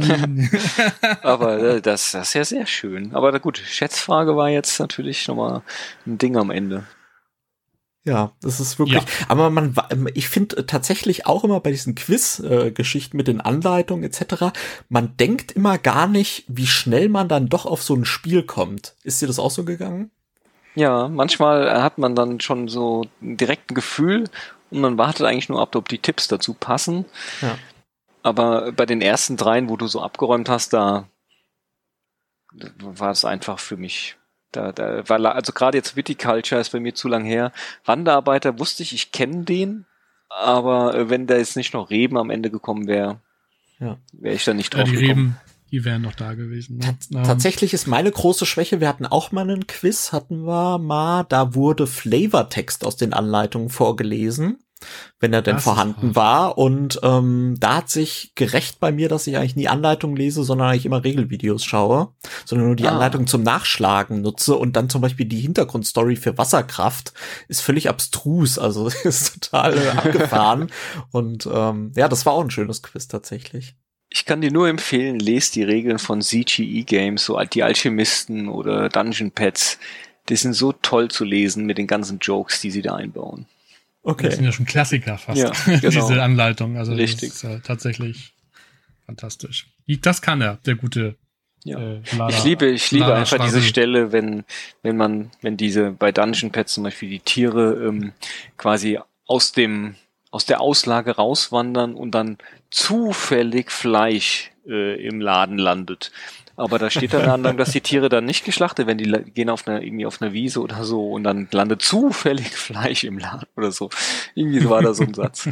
Aber das ist ja sehr schön. Aber gut, Schätzfrage war jetzt natürlich nochmal ein Ding am Ende. Ja, das ist wirklich, aber ich finde tatsächlich auch immer bei diesen Quiz-Geschichten mit den Anleitungen etc., man denkt immer gar nicht, wie schnell man dann doch auf so ein Spiel kommt. Ist dir das auch so gegangen? Ja, manchmal hat man dann schon so direkt ein Gefühl und man wartet eigentlich nur ab, ob die Tipps dazu passen. Ja. Aber bei den ersten 3, wo du so abgeräumt hast, da war es einfach für mich. Da war, also gerade jetzt Viticulture ist bei mir zu lang her. Wanderarbeiter wusste ich kenne den, aber wenn da jetzt nicht noch Reben am Ende gekommen wäre, wäre ich da nicht drauf gekommen. Reben, die wären noch da gewesen. Ne? Tatsächlich ist meine große Schwäche, wir hatten auch mal einen Quiz, da wurde Flavortext aus den Anleitungen vorgelesen. wenn er denn Das vorhanden war. Und da hat sich gerecht bei mir, dass ich eigentlich nie Anleitungen lese, sondern eigentlich immer Regelvideos schaue, sondern nur die Anleitung zum Nachschlagen nutze. Und dann zum Beispiel die Hintergrundstory für Wasserkraft ist völlig abstrus, also ist total abgefahren. Und das war auch ein schönes Quiz tatsächlich. Ich kann dir nur empfehlen, lest die Regeln von CGE Games, so die Alchemisten oder Dungeon Pets. Die sind so toll zu lesen mit den ganzen Jokes, die sie da einbauen. Okay. Das sind ja schon Klassiker fast, ja, genau. diese Anleitung. Also richtig. Das ist tatsächlich fantastisch. Das kann er, der gute. Ja. Ich liebe einfach diese Stelle, wenn diese bei Dungeon Pets zum Beispiel die Tiere quasi aus der Auslage rauswandern und dann zufällig Fleisch im Laden landet. Aber da steht dann Anleitung, dass die Tiere dann nicht geschlachtet werden, die gehen irgendwie auf einer Wiese oder so und dann landet zufällig Fleisch im Laden oder so. Irgendwie war da so ein Satz.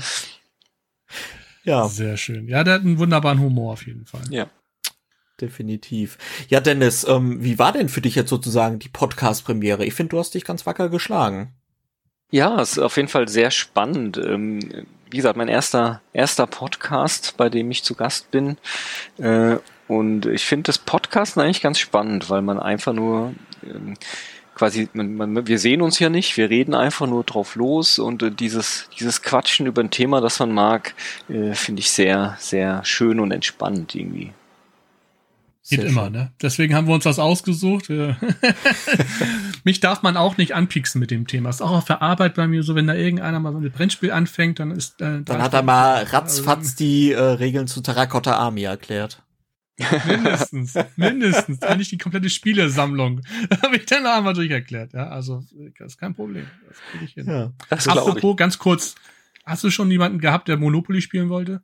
Ja. Sehr schön. Ja, der hat einen wunderbaren Humor auf jeden Fall. Ja. Definitiv. Ja, Dennis, wie war denn für dich jetzt sozusagen die Podcast-Premiere? Ich finde, du hast dich ganz wacker geschlagen. Ja, es ist auf jeden Fall sehr spannend. Wie gesagt, mein erster Podcast, bei dem ich zu Gast bin. Und ich finde das Podcasten eigentlich ganz spannend, weil man einfach nur quasi, wir sehen uns ja nicht, wir reden einfach nur drauf los und dieses Quatschen über ein Thema, das man mag, finde ich sehr, sehr schön und entspannend irgendwie. Geht immer, ne? Deswegen haben wir uns das ausgesucht. Mich darf man auch nicht anpieksen mit dem Thema. Ist auch auf der Arbeit bei mir so, wenn da irgendeiner mal so ein Brettspiel anfängt, dann ist dann hat er mal ratzfatz die Regeln zu Terracotta Army erklärt. Mindestens. Eigentlich die komplette Spielesammlung. Habe ich dann einmal durcherklärt. Ja, also, das ist kein Problem. Das kriege ich hin. Ja, apropos, ganz kurz. Hast du schon jemanden gehabt, der Monopoly spielen wollte?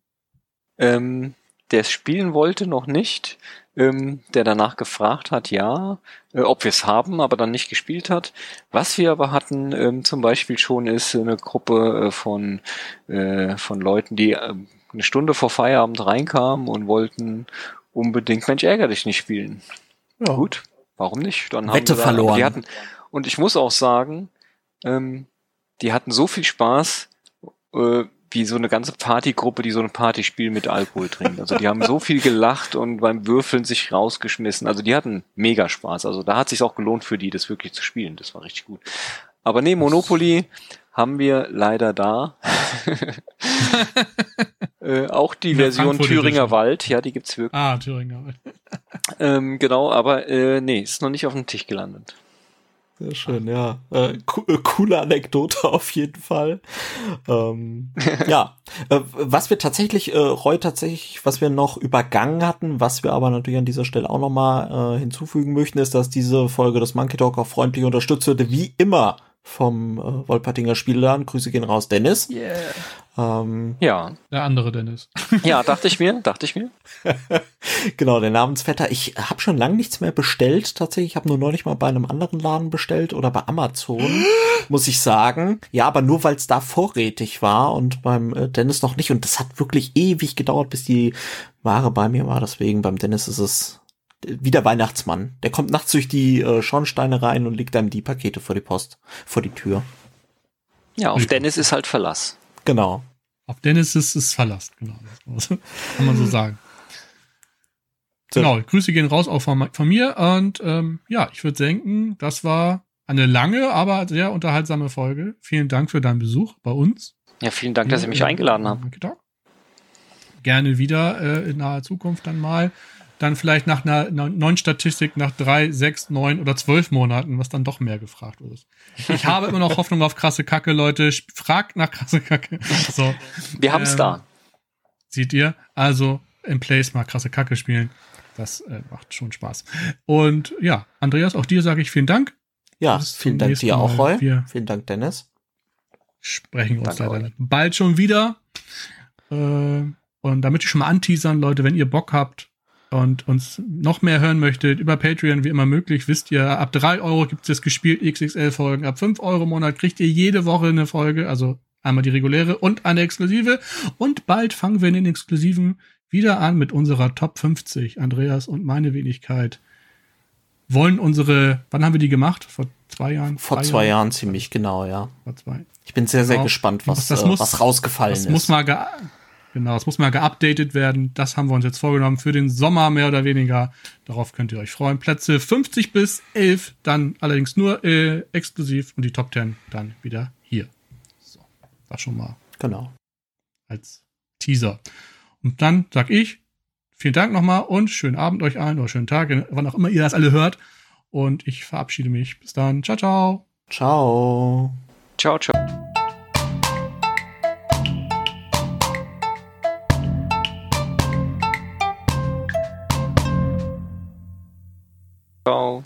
Der es spielen wollte, noch nicht. Der danach gefragt hat, ja, ob wir es haben, aber dann nicht gespielt hat. Was wir aber hatten zum Beispiel schon ist eine Gruppe von Leuten, die eine Stunde vor Feierabend reinkamen und wollten unbedingt Mensch, ärger dich nicht spielen. Ja. Gut, warum nicht? Dann haben Wette verloren. Und ich muss auch sagen, die hatten so viel Spaß, wie so eine ganze Partygruppe, die so ein Partyspiel mit Alkohol trinkt. Also die haben so viel gelacht und beim Würfeln sich rausgeschmissen. Also die hatten mega Spaß. Also da hat es sich auch gelohnt für die, das wirklich zu spielen. Das war richtig gut. Aber nee, Monopoly haben wir leider da. Auch die Version Thüringer Wald, ja, die gibt's wirklich. Ah, Thüringer Wald. Genau, aber nee, ist noch nicht auf dem Tisch gelandet. Sehr schön, ja. Coole Anekdote auf jeden Fall. Ja, was wir tatsächlich, was wir noch übergangen hatten, was wir aber natürlich an dieser Stelle auch nochmal hinzufügen möchten, ist, dass diese Folge des Monkey Talk auch freundlich unterstützt wird, wie immer vom Wolpertinger Spielladen. Grüße gehen raus, Dennis. Yeah. Ja. Der andere Dennis. Ja, dachte ich mir. Genau, der Namensvetter. Ich habe schon lange nichts mehr bestellt, tatsächlich. Ich habe nur neulich mal bei einem anderen Laden bestellt oder bei Amazon, muss ich sagen. Ja, aber nur, weil es da vorrätig war und beim Dennis noch nicht. Und das hat wirklich ewig gedauert, bis die Ware bei mir war. Deswegen beim Dennis ist es wie der Weihnachtsmann. Der kommt nachts durch die Schornsteine rein und legt einem die Pakete vor die Tür. Ja, auf Dennis ist halt Verlass. Genau. Auf Dennis ist es Verlass, genau. Das kann man so sagen. So. Genau, Grüße gehen raus auch von mir. Und ja, ich würde denken, das war eine lange, aber sehr unterhaltsame Folge. Vielen Dank für deinen Besuch bei uns. Ja, vielen Dank, dass ihr mich eingeladen habt. Gerne wieder in naher Zukunft dann mal. Dann vielleicht nach einer neuen Statistik nach 3, 6, 9 oder 12 Monaten, was dann doch mehr gefragt wird. Ich habe immer noch Hoffnung auf krasse Kacke, Leute. Fragt nach krasse Kacke. So, wir haben es da. Seht ihr? Also im Place mal krasse Kacke spielen. Das macht schon Spaß. Und ja, Andreas, auch dir sage ich vielen Dank. Ja, vielen Dank dir auch, Roy. Vielen Dank, Dennis. Sprechen uns dann bald schon wieder. Und damit ich schon mal anteasern, Leute, wenn ihr Bock habt, und uns noch mehr hören möchtet, über Patreon wie immer möglich, wisst ihr, ab 3 Euro gibt es das gespielt XXL-Folgen, ab 5 Euro im Monat kriegt ihr jede Woche eine Folge, also einmal die reguläre und eine exklusive. Und bald fangen wir in den Exklusiven wieder an mit unserer Top 50, Andreas und meine Wenigkeit. wollen wann haben wir die gemacht? Vor 2 Jahren? Vor 2 Jahren ziemlich genau, ja. Vor 2. Ich bin sehr, sehr gespannt, was rausgefallen ist. Es muss mal geupdatet werden. Das haben wir uns jetzt vorgenommen für den Sommer, mehr oder weniger. Darauf könnt ihr euch freuen. Plätze 50 bis 11, dann allerdings nur exklusiv und die Top 10 dann wieder hier. So, das schon mal. Genau. Als Teaser. Und dann sag ich, vielen Dank nochmal und schönen Abend euch allen oder schönen Tag, wann auch immer ihr das alle hört. Und ich verabschiede mich. Bis dann. Ciao, ciao. Ciao. Ciao, ciao. Ciao.